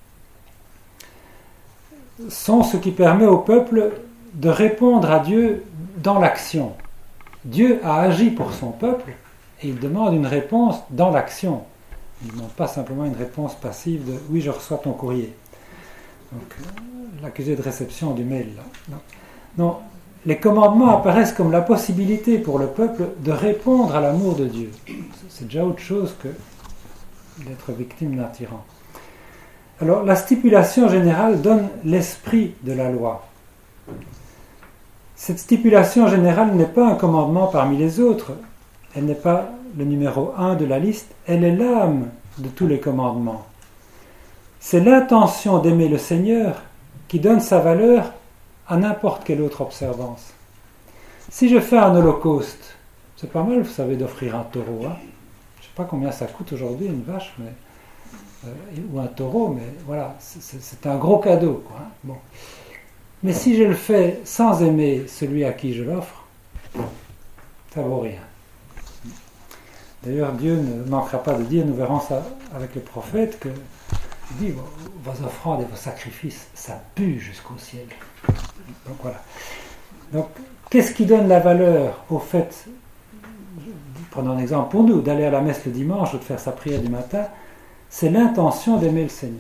sont ce qui permet au peuple de répondre à Dieu dans l'action. Dieu a agi pour son peuple et il demande une réponse dans l'action. Il ne demande pas simplement une réponse passive de « oui, je reçois ton courrier ». Donc, l'accusé de réception du mail. Là. Non. non, les commandements apparaissent comme la possibilité pour le peuple de répondre à l'amour de Dieu. C'est déjà autre chose que d'être victime d'un tyran. Alors, la stipulation générale donne l'esprit de la loi. Cette stipulation générale n'est pas un commandement parmi les autres. Elle n'est pas le numéro un de la liste. Elle est l'âme de tous les commandements. C'est l'intention d'aimer le Seigneur qui donne sa valeur à n'importe quelle autre observance. Si je fais un holocauste, c'est pas mal, vous savez, d'offrir un taureau. Hein? Je ne sais pas combien ça coûte aujourd'hui, une vache, mais... Euh, ou un taureau, mais voilà, c'est, c'est, c'est un gros cadeau, quoi. Hein. Bon. Mais si je le fais sans aimer celui à qui je l'offre, ça vaut rien. D'ailleurs, Dieu ne manquera pas de dire, nous verrons ça avec les prophètes, que il dit, vos, vos offrandes et vos sacrifices, ça pue jusqu'au ciel. Donc voilà. Donc, qu'est-ce qui donne la valeur au fait, prenons un exemple pour nous, d'aller à la messe le dimanche ou de faire sa prière du matin? C'est l'intention d'aimer le Seigneur.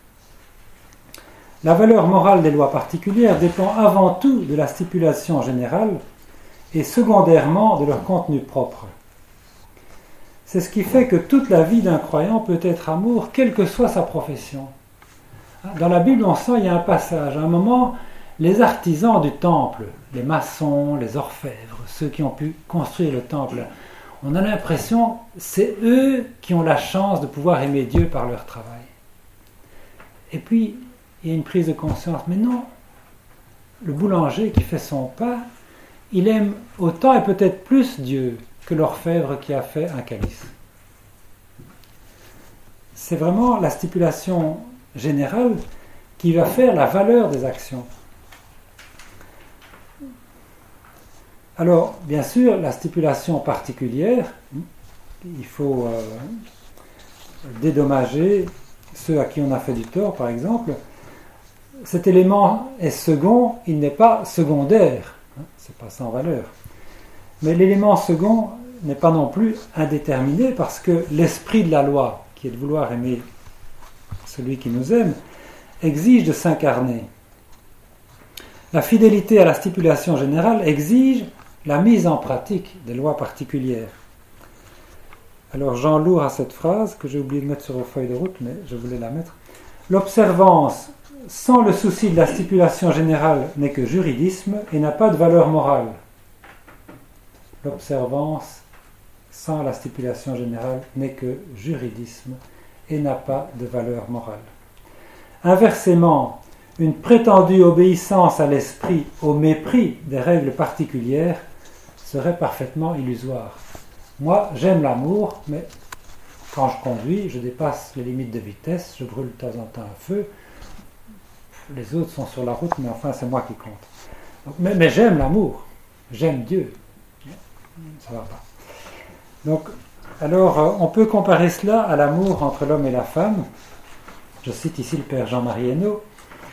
La valeur morale des lois particulières dépend avant tout de la stipulation générale et secondairement de leur contenu propre. C'est ce qui fait que toute la vie d'un croyant peut être amour, quelle que soit sa profession. Dans la Bible, on sent qu'il y a un passage. À un moment, les artisans du temple, les maçons, les orfèvres, ceux qui ont pu construire le temple, on a l'impression que c'est eux qui ont la chance de pouvoir aimer Dieu par leur travail. Et puis, il y a une prise de conscience. Mais non, le boulanger qui fait son pain, il aime autant et peut-être plus Dieu que l'orfèvre qui a fait un calice. C'est vraiment la stipulation générale qui va faire la valeur des actions. Alors, bien sûr, la stipulation particulière, il faut euh, dédommager ceux à qui on a fait du tort, par exemple. Cet élément est second, il n'est pas secondaire, hein, c'est pas sans valeur. Mais l'élément second n'est pas non plus indéterminé parce que l'esprit de la loi, qui est de vouloir aimer celui qui nous aime, exige de s'incarner. La fidélité à la stipulation générale exige la mise en pratique des lois particulières. Alors Jean Lourd a cette phrase que j'ai oublié de mettre sur vos feuilles de route, mais je voulais la mettre. L'observance sans le souci de la stipulation générale n'est que juridisme et n'a pas de valeur morale. L'observance sans la stipulation générale n'est que juridisme et n'a pas de valeur morale. Inversement, une prétendue obéissance à l'esprit au mépris des règles particulières serait parfaitement illusoire. Moi, j'aime l'amour, mais quand je conduis, je dépasse les limites de vitesse, je brûle de temps en temps un feu. Les autres sont sur la route, mais enfin, c'est moi qui compte. Donc, mais, mais j'aime l'amour, j'aime Dieu. Ça ne va pas. Donc, alors, on peut comparer cela à l'amour entre l'homme et la femme. Je cite ici le père Jean-Marie Hainaut.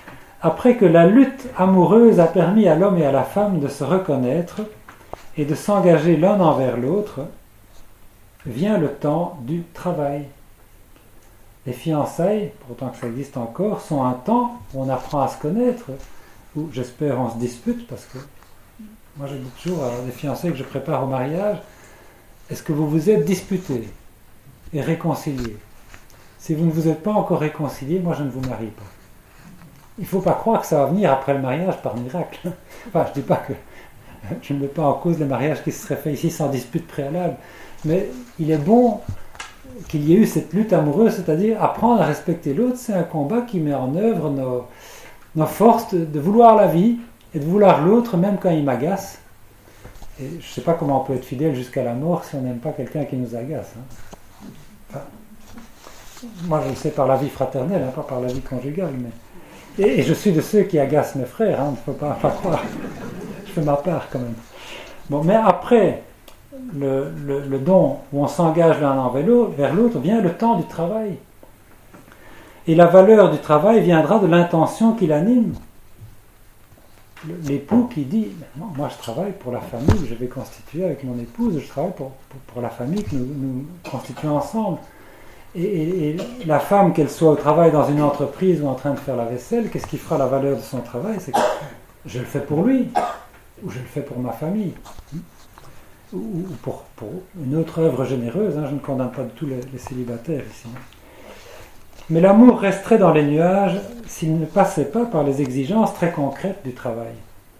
Après que la lutte amoureuse a permis à l'homme et à la femme de se reconnaître et de s'engager l'un envers l'autre, vient le temps du travail. Les fiançailles, pourtant que ça existe encore, sont un temps où on apprend à se connaître, où j'espère on se dispute, parce que moi je dis toujours à des fiancés que je prépare au mariage, est-ce que vous vous êtes disputés et réconciliés? Si vous ne vous êtes pas encore réconciliés, moi je ne vous marie pas. Il ne faut pas croire que ça va venir après le mariage par miracle. Enfin, je ne dis pas que je ne mets pas en cause les mariages qui se seraient faits ici sans dispute préalable, mais il est bon qu'il y ait eu cette lutte amoureuse, c'est-à-dire apprendre à respecter l'autre. C'est un combat qui met en œuvre nos, nos forces de, de vouloir la vie et de vouloir l'autre même quand il m'agace. Et je ne sais pas comment on peut être fidèle jusqu'à la mort si on n'aime pas quelqu'un qui nous agace. Hein. Enfin, moi je le sais par la vie fraternelle, hein, pas par la vie conjugale. Mais... Et, et je suis de ceux qui agacent mes frères, hein, il ne faut pas, pas croire. Je fais ma part quand même. Bon, mais après le, le, le don où on s'engage l'un vers l'autre, vient le temps du travail. Et la valeur du travail viendra de l'intention qui l'anime. L'époux qui dit, moi je travaille pour la famille que je vais constituer avec mon épouse, je travaille pour, pour, pour la famille que nous, nous constituons ensemble. Et, et, et la femme, qu'elle soit au travail dans une entreprise ou en train de faire la vaisselle, qu'est-ce qui fera la valeur de son travail? C'est que je le fais pour lui, ou je le fais pour ma famille, ou, ou pour, pour une autre œuvre généreuse. Hein, je ne condamne pas du tout les, les célibataires ici. Mais l'amour resterait dans les nuages s'il ne passait pas par les exigences très concrètes du travail.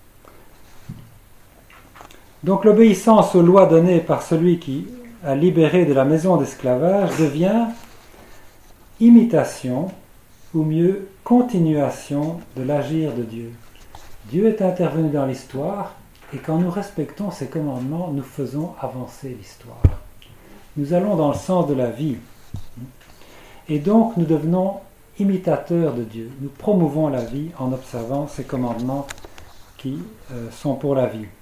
Donc l'obéissance aux lois données par celui qui a libéré de la maison d'esclavage devient imitation, ou mieux continuation de l'agir de Dieu. Dieu est intervenu dans l'histoire, et quand nous respectons ses commandements, nous faisons avancer l'histoire. Nous allons dans le sens de la vie. Et donc nous devenons imitateurs de Dieu. Nous promouvons la vie en observant ces commandements qui euh, sont pour la vie.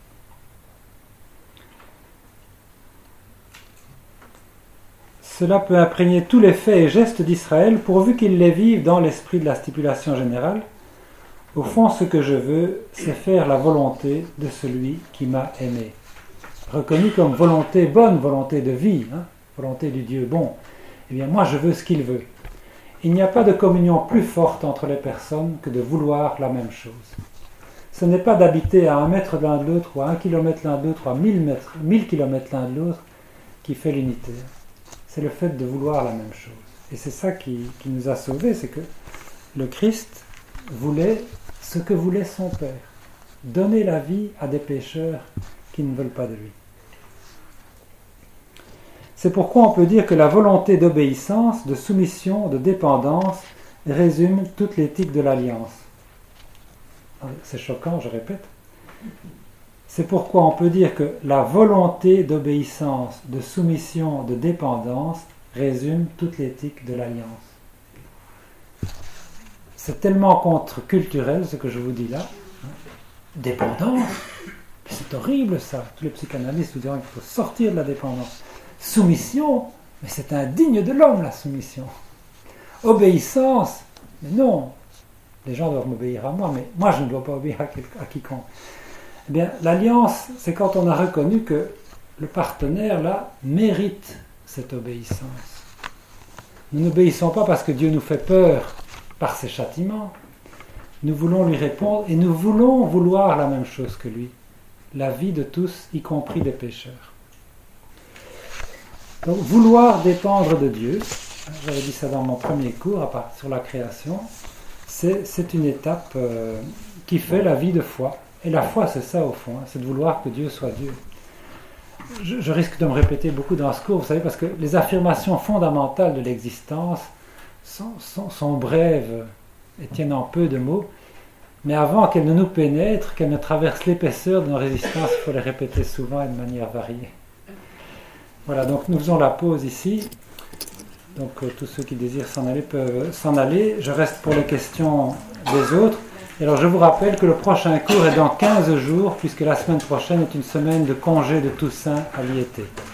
Cela peut imprégner tous les faits et gestes d'Israël pourvu qu'ils les vivent dans l'esprit de la stipulation générale. Au fond, ce que je veux, c'est faire la volonté de celui qui m'a aimé. Reconnu comme volonté, bonne volonté de vie, hein, volonté du Dieu bon. Eh bien, moi, je veux ce qu'il veut. Il n'y a pas de communion plus forte entre les personnes que de vouloir la même chose. Ce n'est pas d'habiter à un mètre l'un de l'autre, ou à un kilomètre l'un de l'autre, ou à mille mètres, mille kilomètres l'un de l'autre, qui fait l'unité. C'est le fait de vouloir la même chose. Et c'est ça qui, qui nous a sauvés, c'est que le Christ voulait ce que voulait son Père. Donner la vie à des pécheurs qui ne veulent pas de lui. C'est pourquoi on peut dire que la volonté d'obéissance, de soumission, de dépendance résume toute l'éthique de l'Alliance. C'est choquant, je répète. C'est pourquoi on peut dire que la volonté d'obéissance, de soumission, de dépendance résume toute l'éthique de l'Alliance. C'est tellement contre-culturel ce que je vous dis là. Dépendance, c'est horrible ça. Tous les psychanalystes vous diront qu'il faut sortir de la dépendance. Soumission, mais c'est indigne de l'homme la soumission. Obéissance, mais non, les gens doivent m'obéir à moi, mais moi je ne dois pas obéir à, quelque, à quiconque. Eh bien, l'alliance, c'est quand on a reconnu que le partenaire là mérite cette obéissance. Nous n'obéissons pas parce que Dieu nous fait peur par ses châtiments. Nous voulons lui répondre et nous voulons vouloir la même chose que lui, la vie de tous, y compris des pécheurs. Donc, vouloir dépendre de Dieu, j'avais dit ça dans mon premier cours à part, sur la création, c'est, c'est une étape euh, qui fait la vie de foi. Et la foi, c'est ça au fond, hein, c'est de vouloir que Dieu soit Dieu. Je, je risque de me répéter beaucoup dans ce cours, vous savez, parce que les affirmations fondamentales de l'existence sont, sont, sont brèves et tiennent en peu de mots, mais avant qu'elles ne nous pénètrent, qu'elles ne traversent l'épaisseur de nos résistances, il faut les répéter souvent et de manière variée. Voilà, donc nous faisons la pause ici. Donc euh, tous ceux qui désirent s'en aller peuvent s'en aller. Je reste pour les questions des autres. Et alors je vous rappelle que le prochain cours est dans quinze jours, puisque la semaine prochaine est une semaine de congé de Toussaint à l'I E T.